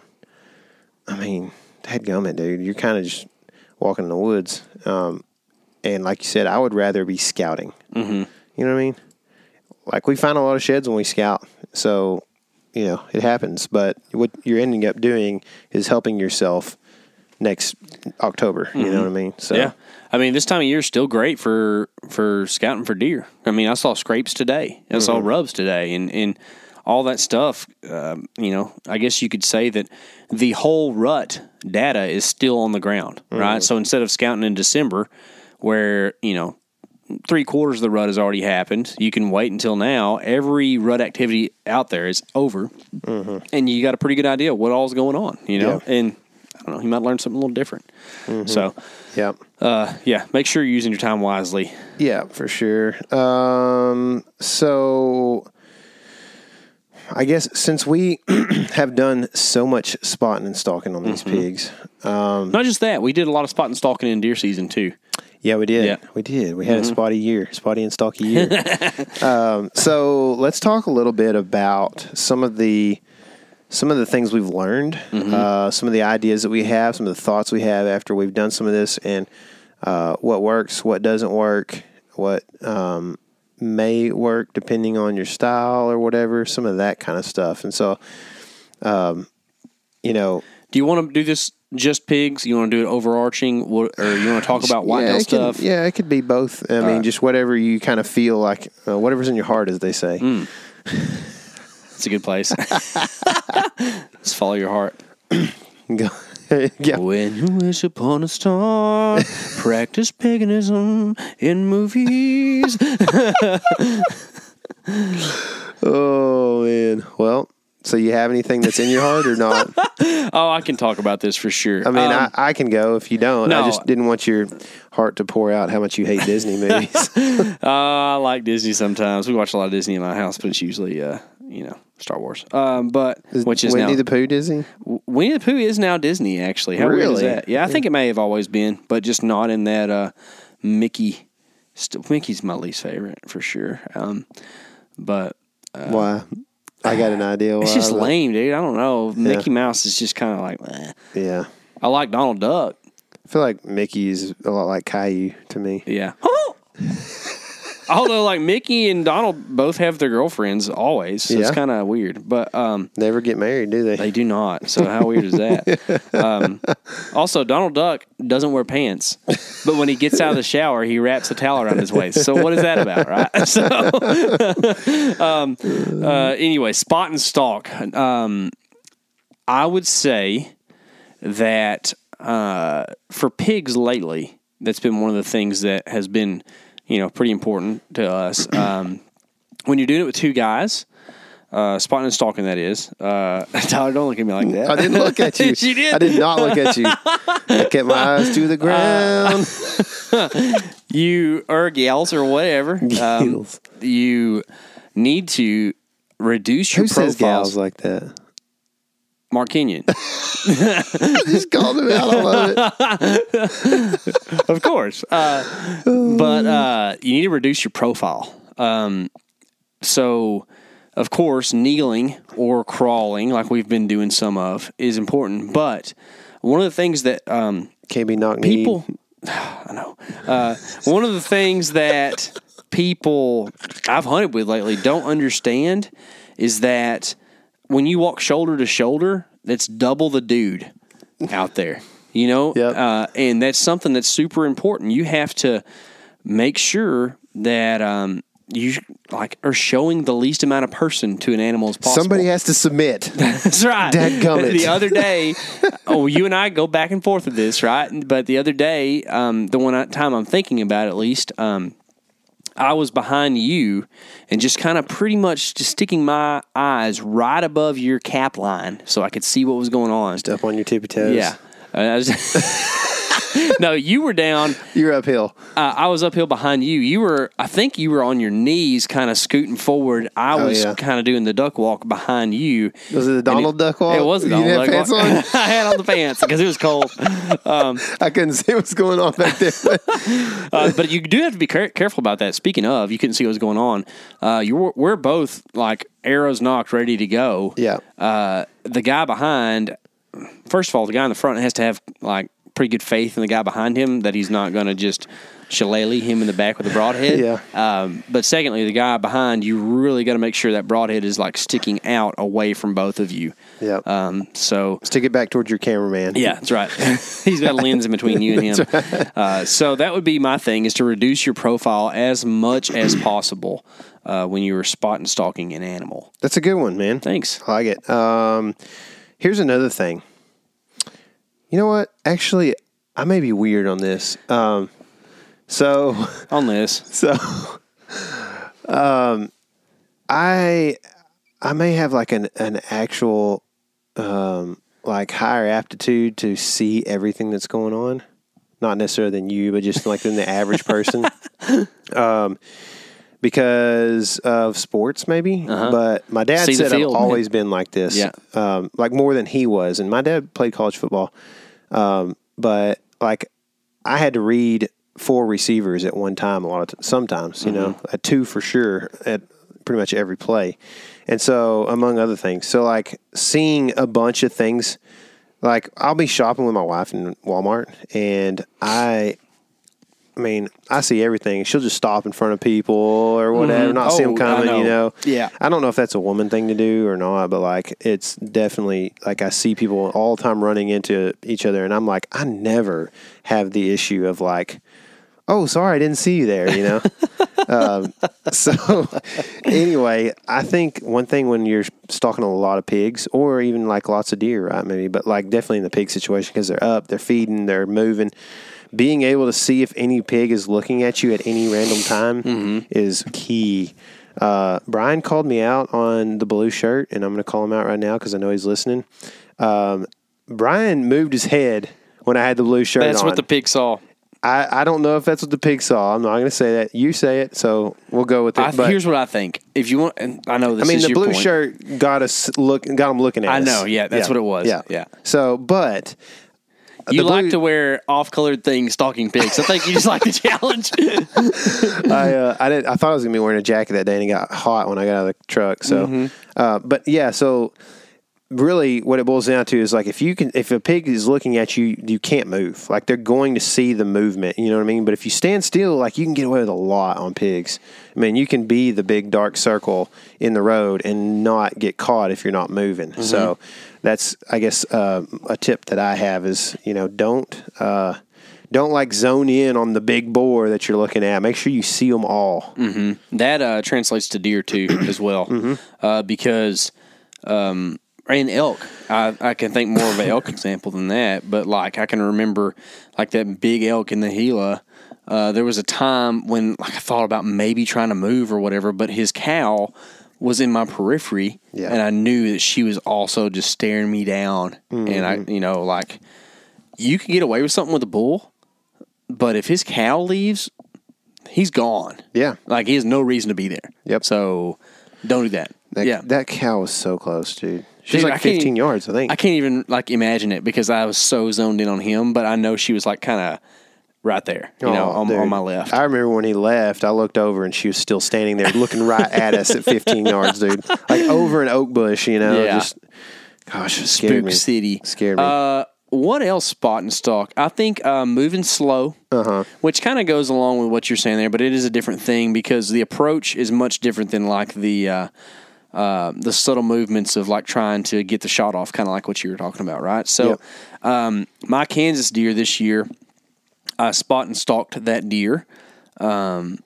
I mean, dadgummit, dude, you're kind of just walking in the woods. Um, and like you said, I would rather be scouting. Mm-hmm. You know what I mean? Like, we find a lot of sheds when we scout. So, you know, it happens. But what you're ending up doing is helping yourself next October. You know what I mean? So Yeah. I mean, this time of year is still great for, for scouting for deer. I mean, I saw scrapes today. I saw rubs today. And, and all that stuff, um, you know, I guess you could say that the whole rut data is still on the ground, right? So instead of scouting in December, where, you know, three quarters of the rut has already happened, you can wait until now. Every rut activity out there is over, mm-hmm. and you got a pretty good idea what all's going on, you know? Yeah. And I don't know, you might learn something a little different. Mm-hmm. So, yeah. Uh, yeah, make sure you're using your time wisely. Yeah, for sure. Um, so I guess since we have done so much spotting and stalking on these mm-hmm. pigs. Um, Not just that, we did a lot of spotting and stalking in deer season too. Yeah, we did. Yeah. We did. We had mm-hmm. a spotty year, spotty and stalky year. um, so let's talk a little bit about some of the some of the things we've learned, mm-hmm. uh, some of the ideas that we have, some of the thoughts we have after we've done some of this, and uh, what works, what doesn't work, what um, may work depending on your style or whatever, some of that kind of stuff. And so, um, you know. Do you want to do this just pigs? You want to do it overarching, or you want to talk about whitetail yeah, stuff? Can, yeah, it could be both. I All mean, right. just whatever you kind of feel like, uh, whatever's in your heart, as they say. Mm. It's a good place. Just follow your heart. Go. Yeah. When you wish upon a star, practice paganism in movies. Oh, man. Well, so you have anything that's in your heart or not? Oh, I can talk about this for sure. I mean, um, I, I can go if you don't. No. I just didn't want your heart to pour out how much you hate Disney movies. uh, I like Disney sometimes. We watch a lot of Disney in my house, but it's usually, uh, you know, Star Wars. Um, but which is Winnie now the Pooh Disney? Winnie the Pooh is now Disney, actually. How really? weird is that? Yeah, I think it may have always been, but just not in that uh, Mickey. St- Mickey's my least favorite for sure. Um, but uh, why? I got an idea why. It's just but... lame, dude. I don't know. Yeah. Mickey Mouse is just kind of like, eh. Yeah. I like Donald Duck. I feel like Mickey is a lot like Caillou to me. Yeah. Although, like, Mickey and Donald both have their girlfriends always, so yeah. it's kind of weird. But um, never get married, do they? They do not. So how weird is that? um, also, Donald Duck doesn't wear pants, but when he gets out of the shower, he wraps a towel around his waist. So what is that about, right? So, um, uh, anyway, spot and stalk. Um, I would say that uh, for pigs lately, that's been one of the things that has been, you know, pretty important to us. Um, when you're doing it with two guys, uh, spotting and stalking, that is. Uh, Tyler, don't look at me like that. I didn't look at you. You did. I did not look at you. I kept my eyes to the ground. Uh, you, or gals, or whatever. Um, you need to reduce your Who profiles. says gals like that? Mark Kenyon. I just called him out. I love it. Of course. Uh, but uh, you need to reduce your profile. Um, so, of course, kneeling or crawling, like we've been doing some of, is important. But one of the things that um, can't be knock people, I know. Uh, one of the things that people I've hunted with lately don't understand is that when you walk shoulder to shoulder, that's double the dude out there, you know? Yep. Uh, and that's something that's super important. You have to make sure that um, you like are showing the least amount of person to an animal as possible. Somebody has to submit. That's right. Dadgummit. The other day, oh, you and I go back and forth with this, right? But the other day, um, the one time I'm thinking about at least, um, I was behind you and just kind of pretty much just sticking my eyes right above your cap line so I could see what was going on. Just up on your tippy toes. Yeah. Uh, I was no, you were down. You were uphill. Uh, I was uphill behind you. You were, I think you were on your knees kind of scooting forward. I oh, was yeah. kind of doing the duck walk behind you. Was it the Donald it, Duck walk? It was the Donald you Duck pants walk. On? I had on the pants because it was cold. Um, I couldn't see what's going on back there. uh, but you do have to be care- careful about that. Speaking of, you couldn't see what was going on. Uh, you were, we're both like arrows knocked, ready to go. Yeah. Uh, the guy behind, first of all, the guy in the front has to have like pretty good faith in the guy behind him that he's not going to just shillelagh him in the back with a broadhead. Yeah. Um, but secondly, the guy behind, you really got to make sure that broadhead is like sticking out away from both of you. Yeah. Um, so stick it back towards your cameraman. Yeah, that's right. He's got a lens in between you and him. Right. Uh, so that would be my thing, is to reduce your profile as much as possible uh, when you are spot and stalking an animal. That's a good one, man. Thanks. I like it. Um, here's another thing. You know what? Actually, I may be weird on this. Um, so on this, so um, I I may have like an an actual um like higher aptitude to see everything that's going on. Not necessarily than you, but just like than the average person. Um, because of sports, maybe. Uh-huh. But my dad See the said field, I've always man. been like this. Yeah. Um, like more than he was. And my dad played college football. Um, but like I had to read four receivers at one time a lot of t- sometimes, you know, at two for sure at pretty much every play. And so among other things. So like seeing a bunch of things, like I'll be shopping with my wife in Walmart and I I mean, I see everything. She'll just stop in front of people or whatever, Mhm. not see Oh, them coming, I know. you know. Yeah. I don't know if that's a woman thing to do or not, but like it's definitely like I see people all the time running into each other and I'm like, I never have the issue of like, oh, sorry, I didn't see you there, you know. um, so anyway, I think one thing when you're stalking a lot of pigs or even like lots of deer, right, maybe, but like definitely in the pig situation because they're up, they're feeding, they're moving. Being able to see if any pig is looking at you at any random time mm-hmm. is key. Uh, Brian called me out on the blue shirt, and I'm going to call him out right now because I know he's listening. Um, Brian moved his head when I had the blue shirt that's on. what the pig saw. I, I don't know if that's what the pig saw. I'm not going to say that. You say it, so we'll go with it. I, but, here's what I think. If you want, and I know this I mean, is the your blue point. shirt got us look, got him looking at I us. know, yeah, that's what it was. Yeah, Yeah. So, but You the like blue- to wear off-colored things stalking pigs. I think you just like the challenge. I uh, I didn't. I thought I was gonna be wearing a jacket that day, and it got hot when I got out of the truck. So, Mm-hmm. uh, but yeah, so really, what it boils down to is like if you can, if a pig is looking at you, you can't move. Like they're going to see the movement. You know what I mean? But if you stand still, like you can get away with a lot on pigs. I mean, you can be the big dark circle in the road and not get caught if you're not moving. Mm-hmm. So that's, I guess, uh, a tip that I have is, you know, don't. Uh, Don't like zone in on the big boar that you're looking at. Make sure you see them all. Mm-hmm. That uh, translates to deer too, as well, mm-hmm. uh, because um, and elk. I, I can think more of an elk example than that, but like I can remember like that big elk in the Gila. Uh, there was a time when like I thought about maybe trying to move or whatever, but his cow was in my periphery, Yeah. and I knew that she was also just staring me down. Mm-hmm. And I, you know, like you can get away with something with a bull. But if his cow leaves, he's gone. Yeah. Like, he has no reason to be there. Yep. So, don't do that. That, yeah. That cow was so close, dude. She's Dude, like I can't fifteen even- yards, I think. I can't even, like, imagine it because I was so zoned in on him. But I know she was, like, kind of right there, you know, Oh, on, dude. on my left. I remember when he left, I looked over and she was still standing there looking right at us at fifteen yards, dude. Like over an oak bush, you know. Yeah. Just, gosh, it scared Spook me. City. Scared me. Uh, what else spot and stalk? I think uh, moving slow, Uh-huh. which kind of goes along with what you're saying there, but it is a different thing because the approach is much different than like the uh, uh, the subtle movements of like trying to get the shot off, kind of like what you were talking about, right? So, Yep. um, my Kansas deer this year, I spot and stalked that deer, um,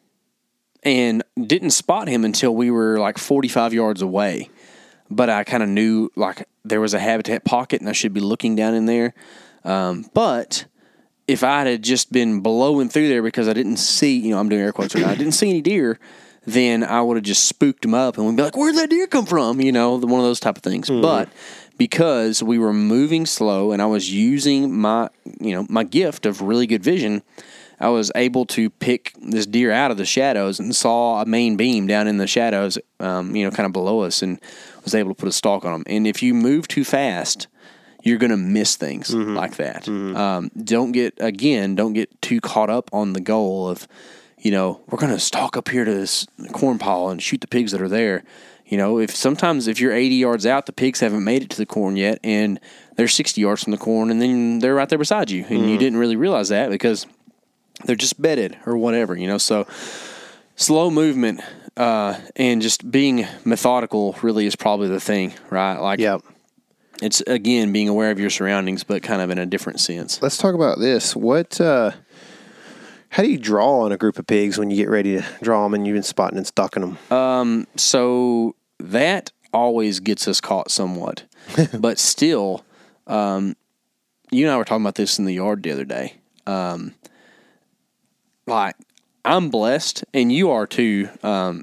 and didn't spot him until we were like forty-five yards away. But I kind of knew like there was a habitat pocket and I should be looking down in there. Um, but if I had just been blowing through there because I didn't see, you know, I'm doing air quotes right now, I didn't see any deer, then I would have just spooked them up and we'd be like, where'd that deer come from? You know, the, one of those type of things. Mm-hmm. But because we were moving slow and I was using my, you know, my gift of really good vision, I was able to pick this deer out of the shadows and saw a main beam down in the shadows, um, you know, kind of below us, and was able to put a stalk on them. And if you move too fast, you're going to miss things mm-hmm. like that. Mm-hmm. Um, don't get, again, don't get too caught up on the goal of, you know, we're going to stalk up here to this corn pile and shoot the pigs that are there. You know, if sometimes if you're eighty yards out, the pigs haven't made it to the corn yet, and they're sixty yards from the corn, and then they're right there beside you, and mm-hmm. you didn't really realize that because they're just bedded or whatever, you know. So slow movement uh, and just being methodical really is probably the thing, right? Like, yep. It's, again, being aware of your surroundings, but kind of in a different sense. Let's talk about this. What, uh, how do you draw on a group of pigs when you get ready to draw them and you've been spotting and stalking them? Um, so that always gets us caught somewhat, but still, um, you and I were talking about this in the yard the other day. Um, like, I'm blessed, and you are too, um,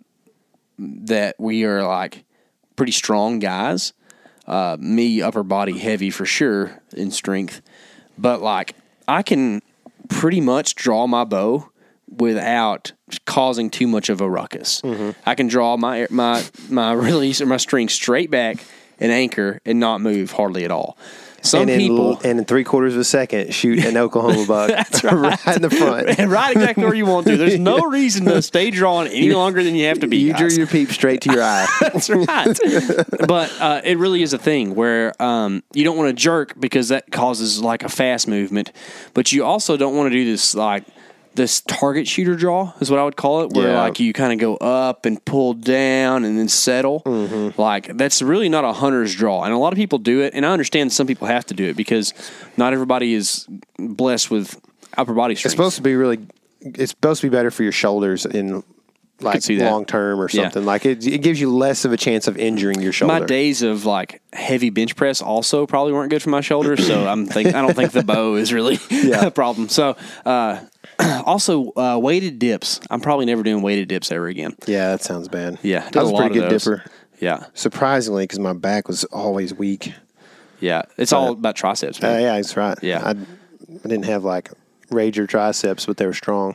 that we are like pretty strong guys. Uh, me, upper body heavy for sure in strength, but like I can pretty much draw my bow without causing too much of a ruckus. Mm-hmm. I can draw my my my release or my string straight back and anchor and not move hardly at all. Some and in, people and in three quarters of a second shoot an Oklahoma buck. That's right. Right in the front. And right exactly where you want to. There's no reason to stay drawing any longer than you have to be. You guys. drew your peep straight to your eye. That's right. But uh, it really is a thing where um, you don't want to jerk because that causes like a fast movement. But you also don't want to do this like this target shooter draw is what I would call it, where Yeah. like you kind of go up and pull down and then settle. Mm-hmm. Like that's really not a hunter's draw, and a lot of people do it. And I understand some people have to do it because not everybody is blessed with upper body strength. It's supposed to be really. It's supposed to be better for your shoulders in like see that. long term or Yeah. something. Like it, it gives you less of a chance of injuring your shoulder. My days of like heavy bench press also probably weren't good for my shoulders, so I'm think I don't think the bow is really Yeah. a problem. So uh, also uh, weighted dips. I'm probably never doing weighted dips ever again. Yeah, that sounds bad. Yeah, I did was a a lot pretty of good those. dipper. Yeah, Surprisingly, because my back was always weak. yeah. It's all about triceps. Uh, Man. yeah, that's right. Yeah. I, I didn't have like rager triceps, but they were strong.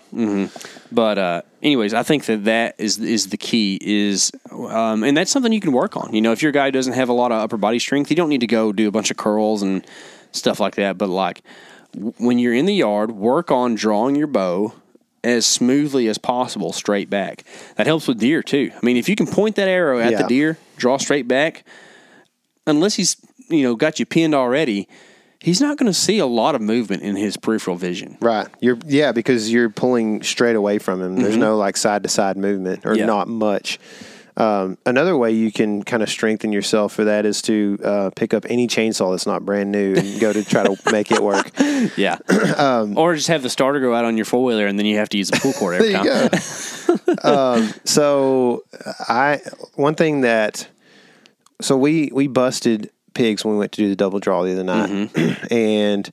But uh, anyways, I think that that is is the key is, um, and that's something you can work on. You know, if your guy doesn't have a lot of upper body strength, you don't need to go do a bunch of curls and stuff like that. But like w- when you're in the yard, work on drawing your bow as smoothly as possible straight back. That helps with deer too. I mean, if you can point that arrow at the Yeah. deer, draw straight back, unless he's, you know, got you pinned already, he's not going to see a lot of movement in his peripheral vision. Right. You're yeah, because you're pulling straight away from him. There's no like side to side movement or Mm-hmm. Yeah. not much. Um, another way you can kind of strengthen yourself for that is to uh, pick up any chainsaw that's not brand new and go to try to make it work. Yeah. or just have the starter go out on your four wheeler and then you have to use the pull cord every There time. you go. um, so I one thing that so we we busted pigs when we went to do the double draw the other night, Mm-hmm. and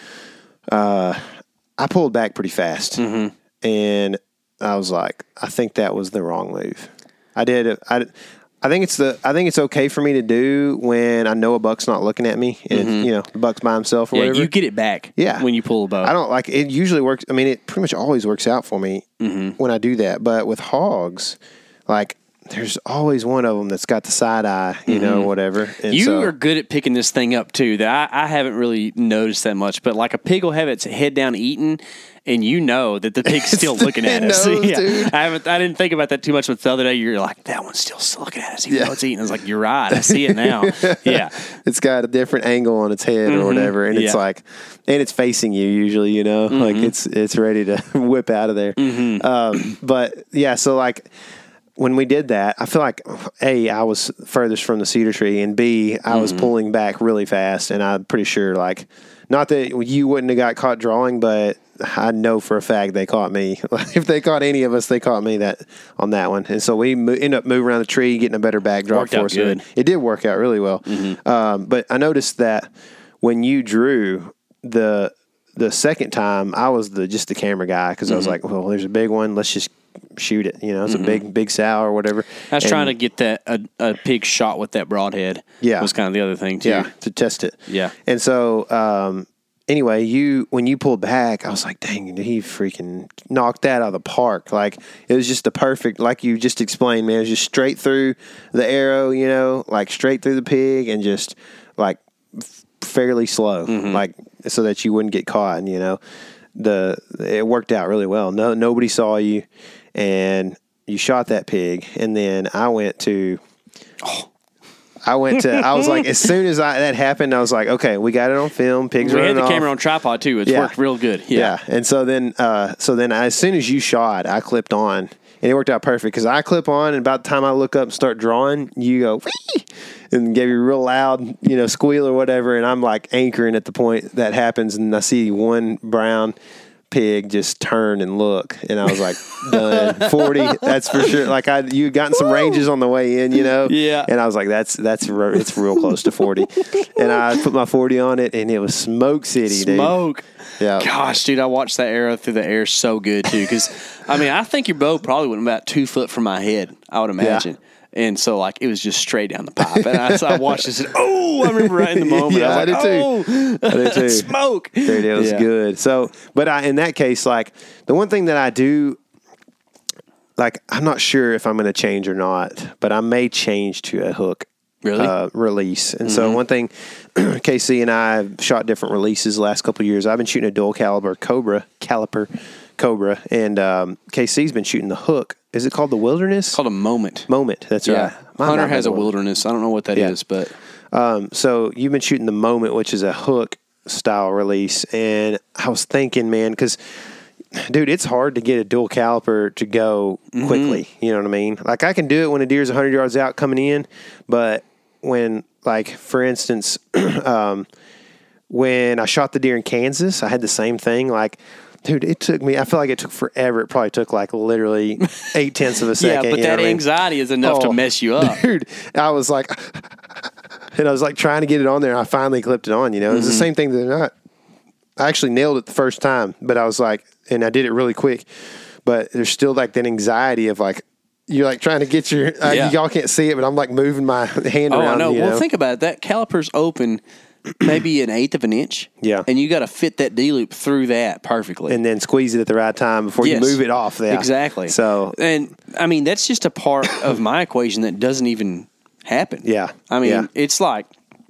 uh, I pulled back pretty fast, Mm-hmm. and I was like, I think that was the wrong move. I did. I, I think it's the. I think it's okay for me to do when I know a buck's not looking at me, and it's, you know the buck's by himself or Mm-hmm. Yeah, whatever. you get it back Yeah. when you pull a bow. I don't like it. Usually works. I mean, it pretty much always works out for me when I do that. But with hogs, like there's always one of them that's got the side eye, you know, whatever. And You so, are good at picking this thing up too. That I, I haven't really noticed that much, but like a pig will have its head down eating, and you know that the pig's still looking at It us. knows, Yeah. dude. I haven't. I didn't think about that too much, but the other day you're like, that one's still looking at us, even Yeah. though it's eating. I was like, you're right. I see it now. Yeah. it's got a different angle on its head or whatever, and it's Yeah. like, and it's facing you usually, you know, like it's it's ready to whip out of there. Um, but yeah, so like. When we did that, I feel like A, I was furthest from the cedar tree, and B, I was pulling back really fast, and I'm pretty sure, like, not that you wouldn't have got caught drawing, but I know for a fact they caught me. If they caught any of us, they caught me that on that one. And so we mo- ended up moving around the tree, getting a better backdrop Worked out for us. good. It did work out really well. Um, but I noticed that when you drew the the second time, I was the just the camera guy because I was like, well, there's a big one. Let's just shoot it. You know, it's a big, big sow or whatever. I was And- trying to get that a, a pig shot with that broadhead. Yeah. Was kind of the other thing too. Yeah, to test it. Yeah. And so, um, anyway, you when you pulled back, I was like, dang, he freaking knocked that out of the park. Like, it was just the perfect, like you just explained, man. It was just straight through the arrow, you know, like straight through the pig and just like f- fairly slow, like so that you wouldn't get caught. And, you know, the it worked out really well. No, nobody saw you, and you shot that pig. And then I went to. I went to. I was like, as soon as I, that happened, I was like, okay, we got it on film. Pigs We had running the off. camera on tripod too. It's Yeah. worked real good. Yeah. Yeah. And so then, uh, so then as soon as you shot, I clipped on, and it worked out perfect because I clip on, and about the time I look up and start drawing, you go, whee! And gave you a real loud, you know, squeal or whatever, and I'm like anchoring at the point that happens, and I see one brown pig just turn and look, and I was like, done. forty, that's for sure. Like I, you gotten some ranges on the way in, you know. Yeah. And I was like, that's that's re- it's real close to forty, and I put my forty on it, and it was Smoke City, dude. Smoke. Yeah. Gosh, dude, I watched that arrow through the air so good too. Because I mean, I think your bow probably went about two foot from my head. I would imagine. Yeah. And so, like, it was just straight down the pipe. And I, so I watched it and said, oh, I remember right in the moment. Yeah, I was like, I did oh, too. I did too. Smoke. Dude, it was Yeah. good. So, but I, in that case, like, the one thing that I do, like, I'm not sure if I'm going to change or not, but I may change to a hook Really? uh, release. And so, one thing, K C and I have shot different releases the last couple of years. I've been shooting a dual caliber Cobra, caliper Cobra, and um, K C's been shooting the hook. Is it called the Wilderness? It's called a moment. Moment. That's Yeah. right. Mine Hunter might has be a the wilderness. I don't know what that is, Yeah. but Um, so you've been shooting the Moment, which is a hook style release, and I was thinking, man, because dude, it's hard to get a dual caliper to go quickly. Mm-hmm. You know what I mean? Like I can do it when a deer's one hundred yards out coming in, but when, like, for instance, um, when I shot the deer in Kansas, I had the same thing. Like, dude, it took me, I feel like it took forever. It probably took like literally eight tenths of a yeah, second. but you know that what I mean? anxiety is enough to Oh, mess you up. Dude, I was like, and I was like trying to get it on there, and I finally clipped it on, you know. It was Mm-hmm. the same thing that not, I actually nailed it the first time, but I was like, and I did it really quick, but there's still like that anxiety of like, you're like trying to get your, uh, Yeah. y'all can't see it, but I'm like moving my hand Oh, around. I know. You Well, know? think about it. That caliper's open maybe an eighth of an inch. Yeah. And you got to fit that D-loop through that perfectly. And then squeeze it at the right time before Yes. you move it off there. Exactly. So, and I mean, that's just a part of my equation that doesn't even happen. Yeah. I mean, Yeah. it's like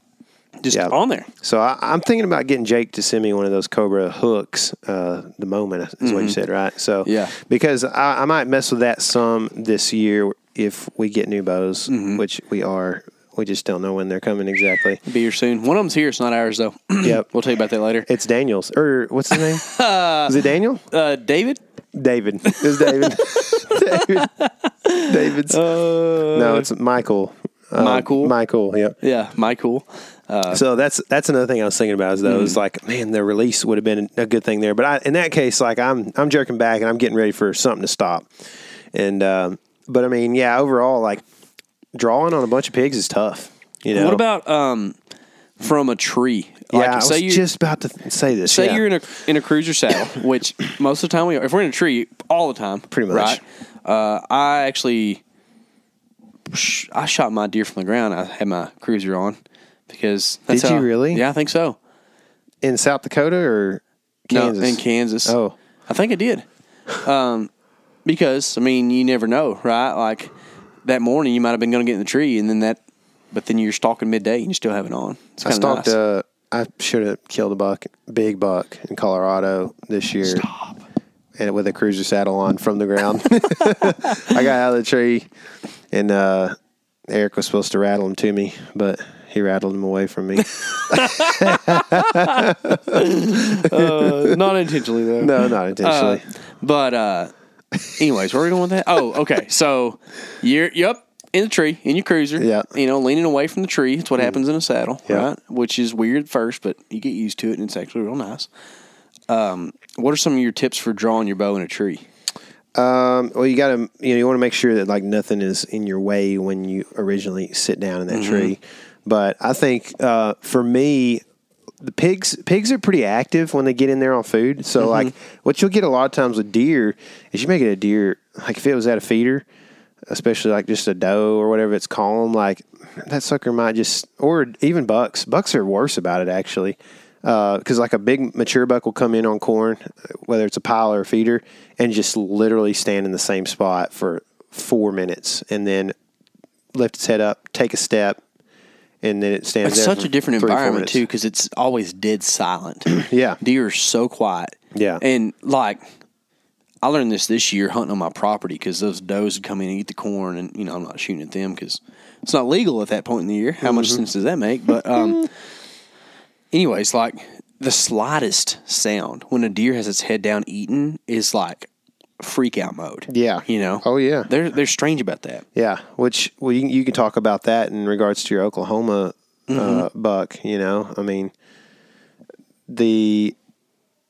just Yeah. on there. So I, I'm thinking about getting Jake to send me one of those Cobra hooks. Uh, the Moment is what you said, right? So Yeah. because I, I might mess with that some this year if we get new bows, which we are. We just don't know when they're coming exactly. Be here soon. One of them's here. It's not ours though. Yep, We'll tell you about that later. it's Daniel's or what's his name? Is it Daniel? Uh, David. David. It's David. David. David's. no, it's Michael. Uh, Michael? Michael. Yep. Yeah, Michael. Uh, So that's that's another thing I was thinking about is though is like, man, the release would have been a good thing there. But I, in that case, like I'm I'm jerking back and I'm getting ready for something to stop. And um, but I mean, yeah, overall, like drawing on a bunch of pigs is tough. You know. What about um, from a tree? Yeah, Like, I was say you just about to say this. say yeah. you're in a in a cruiser saddle, which most of the time we are. If we're in a tree, all the time, Pretty much. right? Uh, I actually, sh- I shot my deer from the ground. I had my cruiser on because that's Did you how- really? Yeah, I think so. in South Dakota or Kansas? No, in Kansas. Oh, I think I did. Um, because I mean, you never know, right? Like that morning, you might have been going to get in the tree, and then that, but then you're stalking midday and you still have it on. It's I kind of stalked. nice. Uh, I should have killed a buck, big buck in Colorado this year. Stop. And with a cruiser saddle on from the ground. I got out of the tree, and uh, Eric was supposed to rattle him to me, but he rattled him away from me. uh, not intentionally though. No, not intentionally. Uh, but uh, anyways, where are we going with that? Oh, okay. So you're yep in the tree in your cruiser. Yeah. You know, leaning away from the tree. It's what happens in a saddle, Yeah. right? Which is weird at first, but you get used to it, and it's actually real nice. Um, what are some of your tips for drawing your bow in a tree? Um, well, you got to you know you want to make sure that like nothing is in your way when you originally sit down in that Mm-hmm. tree. But I think uh, for me, the pigs pigs are pretty active when they get in there on food. So Mm-hmm. like what you'll get a lot of times with deer is you make it a deer like if it was at a feeder, especially like just a doe or whatever it's calm, like that sucker might just or even bucks. Bucks are worse about it actually. Because uh, like a big mature buck will come in on corn, whether it's a pile or a feeder, and just literally stand in the same spot for four minutes, and then lift its head up, take a step, and then it stands It's there. such for a different three, four environment minutes. too, because it's always dead silent. Yeah, Deer are so quiet. Yeah. And like, I learned this this year hunting on my property because those does would come in and eat the corn, and you know I'm not shooting at them because it's not legal at that point in the year. How much sense does that make? But um, anyways, like the slightest sound when a deer has its head down eating is like freak out mode. Yeah. You know. Oh, yeah. They're they're strange about that. yeah. Which well, you, you can talk about that in regards to your Oklahoma uh, buck. You know, I mean, the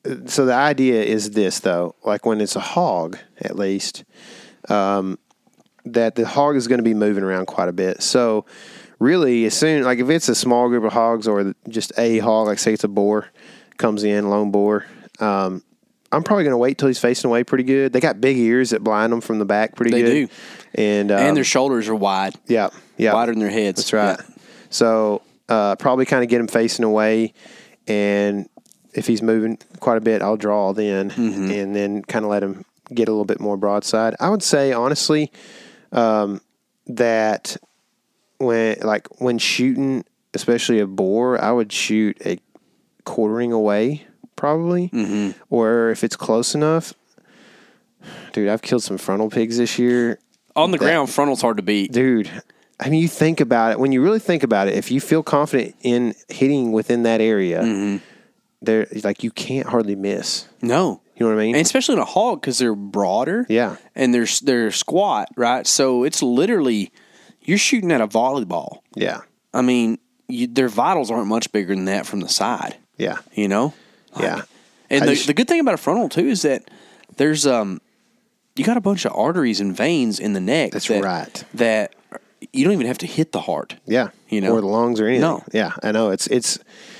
so the idea is this, though, like when it's a hog, at least, um, that the hog is going to be moving around quite a bit. So really, as soon, like if it's a small group of hogs or just a hog, like say it's a boar, comes in, lone boar, um, I'm probably going to wait till he's facing away pretty good. They got big ears that blind them from the back pretty they good. They do. And, um, and their shoulders are wide. Yeah. Yeah. Wider than their heads. That's right. Yeah. So uh, probably kind of get him facing away. And if he's moving quite a bit, I'll draw then. Mm-hmm. And then kind of let him get a little bit more broadside. I would say, honestly, um, that when like when shooting, especially a boar, I would shoot a quartering away probably, mm-hmm. or if it's close enough. Dude, I've killed some frontal pigs this year. On the that, ground, frontal's hard to beat. Dude, I mean, you think about it. When you really think about it, if you feel confident in hitting within that area, mm-hmm. there like you can't hardly miss. No. You know what I mean? And especially in a hog because they're broader. Yeah. And they're, they're squat, right? So it's literally, you're shooting at a volleyball. Yeah. I mean, you, their vitals aren't much bigger than that from the side. Yeah. You know? Like, yeah. And the, just, the good thing about a frontal, too, is that there's, um, you got a bunch of arteries and veins in the neck. That's that, right. That you don't even have to hit the heart. Yeah. You know? Or the lungs or anything. No. Yeah. I know. It's, it's,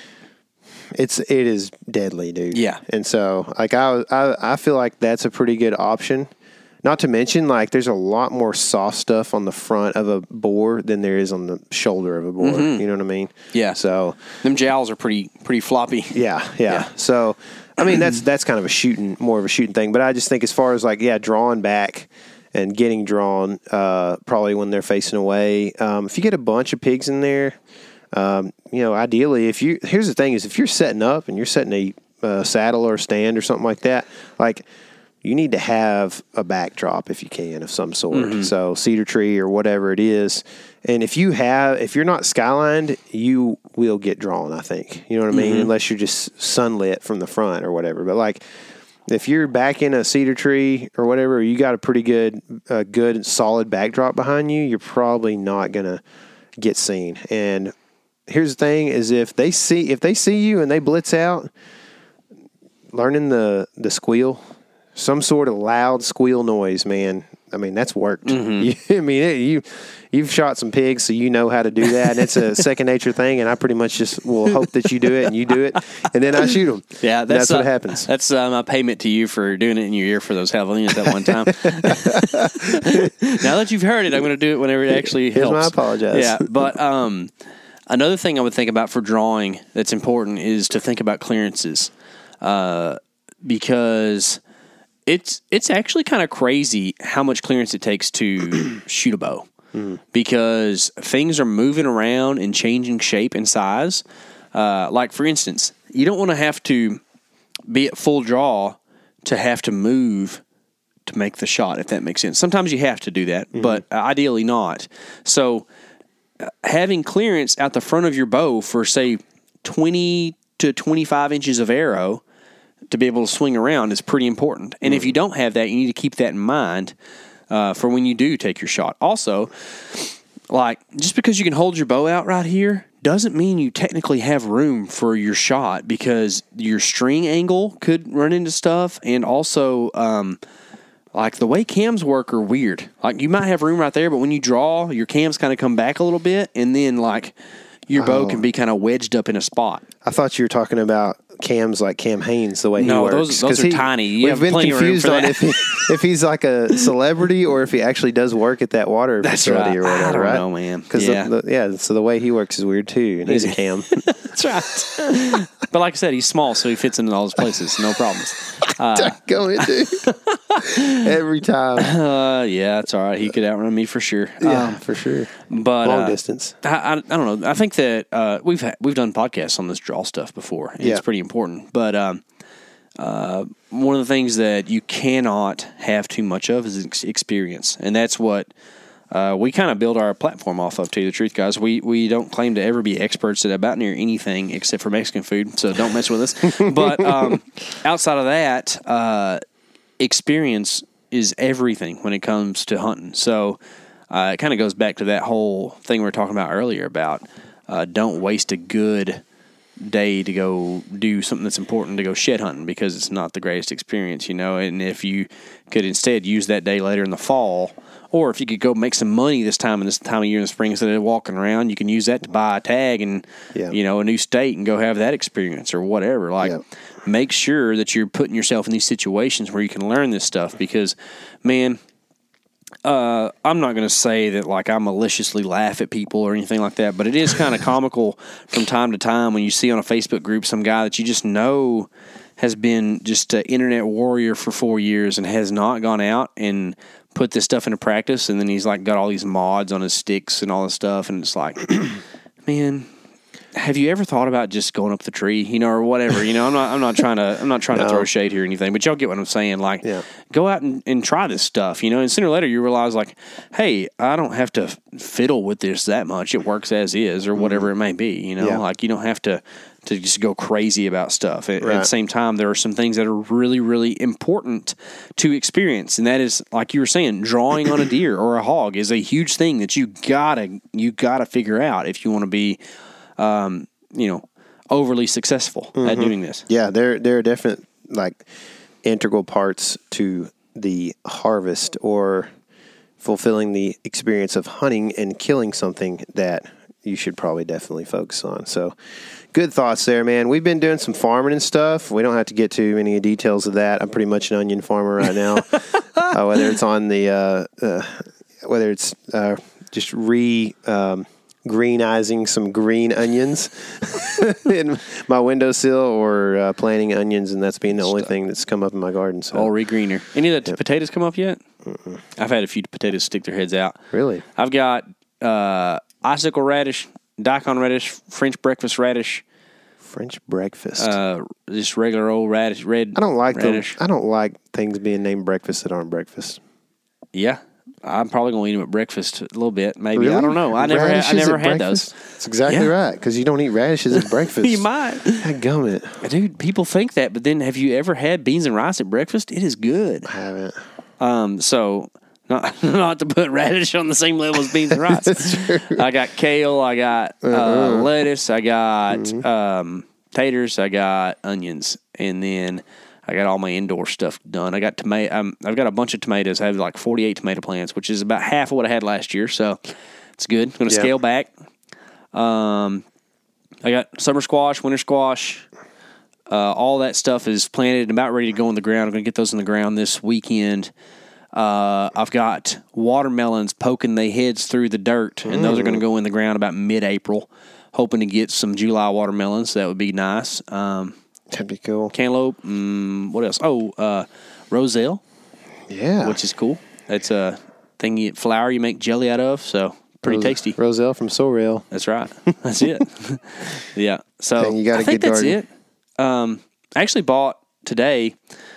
It's it is deadly, dude. Yeah, and so like I, I I feel like that's a pretty good option. Not to mention, like there's a lot more soft stuff on the front of a boar than there is on the shoulder of a boar. Mm-hmm. You know what I mean? Yeah. So them jowls are pretty pretty floppy. Yeah, yeah. yeah. So I mean that's that's kind of a shooting more of a shooting thing. But I just think as far as like yeah, drawing back and getting drawn, uh, probably when they're facing away. Um, if you get a bunch of pigs in there. Um, you know, ideally, if you here's the thing is if you're setting up and you're setting a uh, saddle or a stand or something like that, like you need to have a backdrop if you can of some sort. Mm-hmm. So cedar tree or whatever it is. And if you have, if you're not skylined, you will get drawn. I think you know what I mean, mm-hmm. unless you're just sunlit from the front or whatever. But like if you're back in a cedar tree or whatever, you got a pretty good, uh, good solid backdrop behind you. You're probably not gonna get seen. And here's the thing is if they see if they see you and they blitz out, learning the, the squeal, some sort of loud squeal noise, man. I mean, that's worked. Mm-hmm. You, I mean, it, you, you've shot some pigs, so you know how to do that. And it's a second nature thing, and I pretty much just will hope that you do it, and you do it, and then I shoot them. Yeah, that's, that's uh, what happens. That's uh, my payment to you for doing it in your ear for those javelinas that one time. Now that you've heard it, I'm going to do it whenever it actually Here's helps. my apologize. Yeah, but um, another thing I would think about for drawing that's important is to think about clearances, uh, because it's it's actually kind of crazy how much clearance it takes to shoot a bow, mm. because things are moving around and changing shape and size. Uh, like for instance, you don't want to have to be at full draw to have to move to make the shot, if that makes sense. Sometimes you have to do that, mm-hmm. but ideally not. So uh, having clearance out the front of your bow for, say, twenty to twenty-five inches of arrow to be able to swing around is pretty important. And mm-hmm. if you don't have that, you need to keep that in mind uh, for when you do take your shot. Also, like, just because you can hold your bow out right here doesn't mean you technically have room for your shot, because your string angle could run into stuff, and also um, like the way cams work are weird. Like you might have room right there, but when you draw, your cams kind of come back a little bit, and then like your bow oh. can be kind of wedged up in a spot. I thought you were talking about cams like Cam Haines, the way no, he works. those, those are he, tiny. You we've have been confused on if, he, if he's like a celebrity or if he actually does work at that water That's facility right. or whatever, I don't right? know, man. Because yeah. The, the, yeah, so the way he works is weird too, and he's a Cam. That's right. But like I said, he's small, so he fits into all those places. No problems. Uh, Going, dude. Every time. Uh, yeah, it's all right. He could outrun me for sure. Yeah, um, for sure. But long uh, distance. I, I, I don't know. I think that uh, we've ha- we've done podcasts on this draw stuff before. And yeah. It's pretty important. But um, uh, one of the things that you cannot have too much of is ex- experience, and that's what uh, we kind of build our platform off of. To tell you the truth, guys, we we don't claim to ever be experts at about near anything except for Mexican food, so don't mess with us. But um, outside of that, uh, experience is everything when it comes to hunting. So uh, it kind of goes back to that whole thing we were talking about earlier about uh, don't waste a good day to go do something that's important, to go shed hunting, because it's not the greatest experience, you know. And if you could instead use that day later in the fall, or if you could go make some money this time in this time of year in the spring instead of walking around, you can use that to buy a tag and Yeah. you know, a new state and go have that experience or whatever. Like, Yeah. make sure that you're putting yourself in these situations where you can learn this stuff, because, man, Uh, I'm not going to say that like I maliciously laugh at people or anything like that, but it is kind of comical from time to time when you see on a Facebook group some guy that you just know has been just an internet warrior for four years and has not gone out and put this stuff into practice, and then he's like got all these mods on his sticks and all this stuff, and it's like, man, have you ever thought about just going up the tree, you know, or whatever? You know, I'm not, I'm not trying to, I'm not trying No. to throw shade here or anything, but y'all get what I'm saying. Like, Yeah. go out and, and try this stuff, you know, and sooner or later you realize, like, hey, I don't have to fiddle with this that much. It works as is, or whatever it may be, you know, Yeah. like you don't have to, to just go crazy about stuff. At, Right. at the same time, there are some things that are really, really important to experience. And that is, like you were saying, drawing on a deer or a hog is a huge thing that you gotta, you gotta figure out if you want to be, um, you know, overly successful at doing this. Yeah, there there are definite like integral parts to the harvest or fulfilling the experience of hunting and killing something that you should probably definitely focus on. So good thoughts there, man. We've been doing some farming and stuff. We don't have to get too many details of that. I'm pretty much an onion farmer right now. uh, whether it's on the uh, uh, whether it's uh, just re um, greenizing some green onions in my windowsill, or uh, planting onions, and that's been the only thing that's come up in my garden. So All re-greener. Any of the potatoes come up yet? Mm-mm. I've had a few potatoes stick their heads out. really, I've got uh, icicle radish, daikon radish, French breakfast radish, French breakfast. uh, just regular old radish, red. I don't like them. radish. I don't like things being named breakfast that aren't breakfast. Yeah, I'm probably gonna eat them at breakfast a little bit. Maybe Really? I don't know. I never, had, I Radishes never at had breakfast? those. That's exactly Yeah. right, because you don't eat radishes at breakfast. You might, Gummit. dude. People think that, but then have you ever had beans and rice at breakfast? It is good. I haven't. Um, so not not to put radish on the same level as beans and rice. That's true. I got kale, I got uh, Uh-uh. lettuce, I got Mm-hmm. um, taters, I got onions, and then I got all my indoor stuff done. I got tomato. Um, I've got a bunch of tomatoes. I have like forty-eight tomato plants, which is about half of what I had last year. So it's good. I'm going to Yeah. scale back. Um, I got summer squash, winter squash. Uh, all that stuff is planted and about ready to go in the ground. I'm going to get those in the ground this weekend. Uh, I've got watermelons poking their heads through the dirt, and those are going to go in the ground about mid-April. Hoping to get some July watermelons. That would be nice. Um, That'd be cool. cantaloupe. Mm, what else? Oh, uh, roselle, Yeah. which is cool. It's a thing, you, flour you make jelly out of, so pretty Rose- tasty. Roselle from Sorel. That's right. That's it. Yeah. So Dang, you got I a think good that's garden. it. Um, I actually bought today.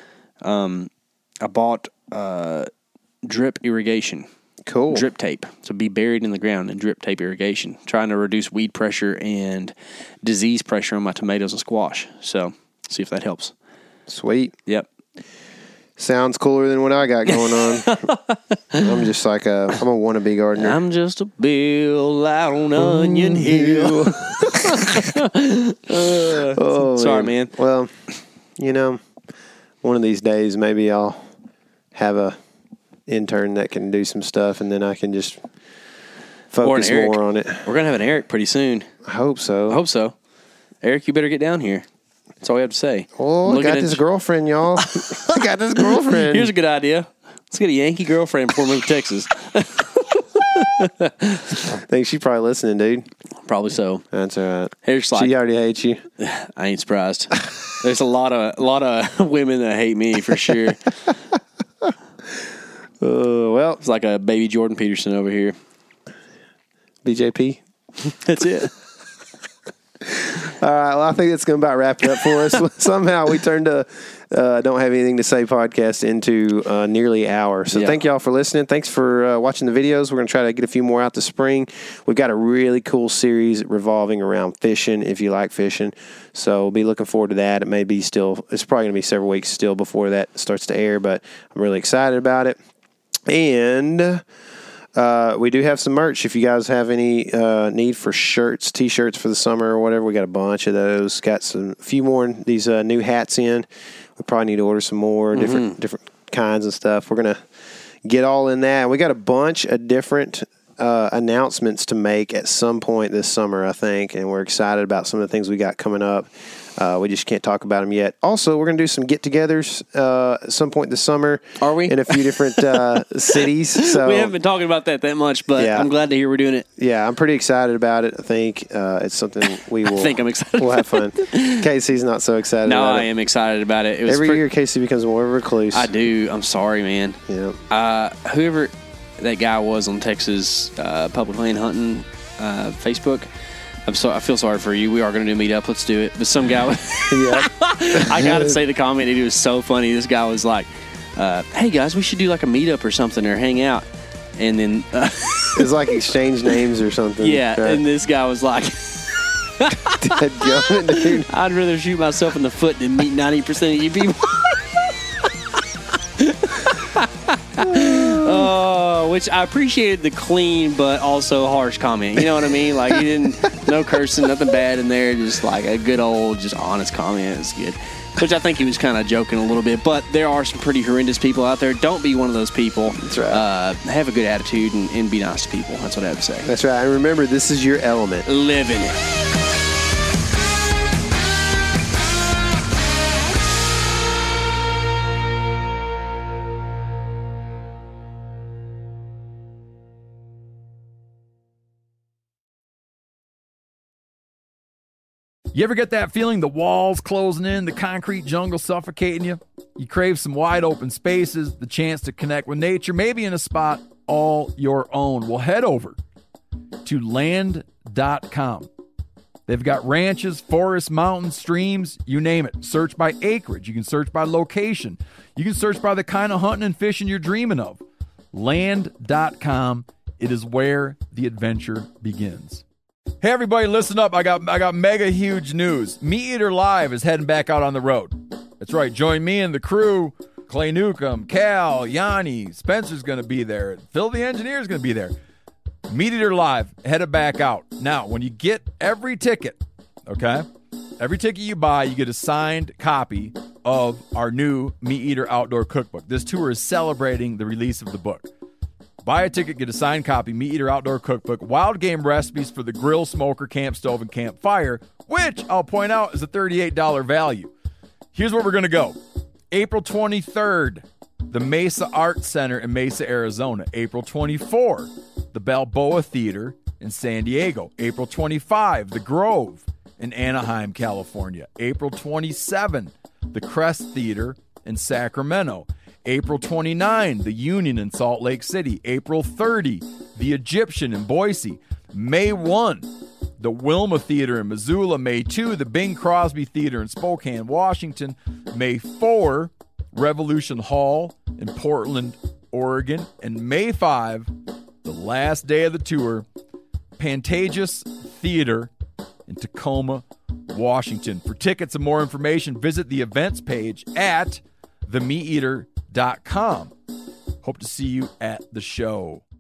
Um, I bought uh, drip irrigation, Cool. drip tape, to be buried in the ground in drip tape irrigation, trying to reduce weed pressure and disease pressure on my tomatoes and squash. So see if that helps. Sweet. Yep. Sounds cooler than what I got going on. I'm just like a, I'm a wannabe gardener. I'm just a bill out on Onion Hill. Oh, Sorry, man. Well, you know, one of these days maybe I'll have a intern that can do some stuff, and then I can just focus Eric. more on it. We're going to have an Eric pretty soon. I hope so. I hope so. Eric, you better get down here. That's all we have to say. Oh, I Looking got at- this girlfriend, y'all. I got this girlfriend. Here's a good idea. Let's get a Yankee girlfriend before we move to Texas. I think she's probably listening, dude. Probably so. That's all right. Eric's like, She already hates you. I ain't surprised. There's a lot of a lot of women that hate me for sure. Uh, well, It's like a baby Jordan Peterson over here. B J P. That's it. All right. Well, I think that's going to about wrap it up for us. Somehow we turned a uh, Don't Have Anything to Say podcast into uh, nearly an hour. So Yeah. thank y'all for listening. Thanks for uh, watching the videos. We're going to try to get a few more out this spring. We've got a really cool series revolving around fishing, if you like fishing. So we'll be looking forward to that. It may be still, it's probably going to be several weeks still before that starts to air, but I'm really excited about it. And Uh, we do have some merch. If you guys have any uh, need for shirts, T-shirts for the summer or whatever, we got a bunch of those. Got some, a few more these uh, new hats in. We probably need to order some more different mm-hmm. different kinds and stuff. We're gonna get all in that. We got a bunch of different uh, announcements to make at some point this summer, I think, and we're excited about some of the things we got coming up. Uh, we just can't talk about them yet. Also, we're going to do some get-togethers uh, at some point this summer. Are we? In a few different uh, cities. So we haven't been talking about that that much, but yeah. I'm glad to hear we're doing it. Yeah, I'm pretty excited about it. I think uh, it's something we will. I think I'm excited. We'll have fun. Casey's not so excited no, about I it. am excited about it. it was Every pre- year, Casey becomes more of a recluse. I do. I'm sorry, man. Yeah. Uh, whoever that guy was on Texas uh, Public Land Hunting uh, Facebook, I'm so I feel sorry for you. We are going to do a meetup. Let's do it. But some guy, yeah, I got to say the comment. It was so funny. This guy was like, uh, "Hey guys, we should do like a meetup or something or hang out." And then uh, it's like exchange names or something. Yeah, right? And this guy was like, Dadgummit, dude. "I'd rather shoot myself in the foot than meet ninety percent of you people." Oh, which I appreciated the clean but also harsh comment. You know what I mean? Like, he didn't, no cursing, nothing bad in there. Just like a good old, just honest comment. It's good. Which I think he was kind of joking a little bit. But there are some pretty horrendous people out there. Don't be one of those people. That's right. Uh, have a good attitude and, and be nice to people. That's what I have to say. That's right. And remember, this is your element. Live in it. You ever get that feeling the walls closing in, the concrete jungle suffocating you? You crave some wide open spaces, the chance to connect with nature, maybe in a spot all your own. Well, head over to land dot com. They've got ranches, forests, mountains, streams, you name it. Search by acreage. You can search by location. You can search by the kind of hunting and fishing you're dreaming of. land dot com. It is where the adventure begins. Hey everybody, listen up. I got I got mega huge news. Meat Eater Live is heading back out on the road. That's right. Join me and the crew. Clay Newcomb, Cal, Yanni, Spencer's going to be there. Phil the Engineer's going to be there. Meat Eater Live headed back out. Now, when you get every ticket, okay, every ticket you buy, you get a signed copy of our new Meat Eater Outdoor Cookbook. This tour is celebrating the release of the book. Buy a ticket, get a signed copy, Meat Eater Outdoor Cookbook, wild game recipes for the grill, smoker, camp stove, and campfire, which I'll point out is a thirty-eight dollars value. Here's where we're going to go. April twenty-third, the Mesa Arts Center in Mesa, Arizona. April twenty-fourth, the Balboa Theater in San Diego. April twenty-fifth, the Grove in Anaheim, California. April twenty-seventh, the Crest Theater in Sacramento. April twenty-ninth, the Union in Salt Lake City. April thirtieth, the Egyptian in Boise. May first, the Wilma Theater in Missoula. May second, the Bing Crosby Theater in Spokane, Washington. May fourth, Revolution Hall in Portland, Oregon. And May fifth, the last day of the tour, Pantages Theater in Tacoma, Washington. For tickets and more information, visit the events page at the meat eater dot com. Hope to see you at the show.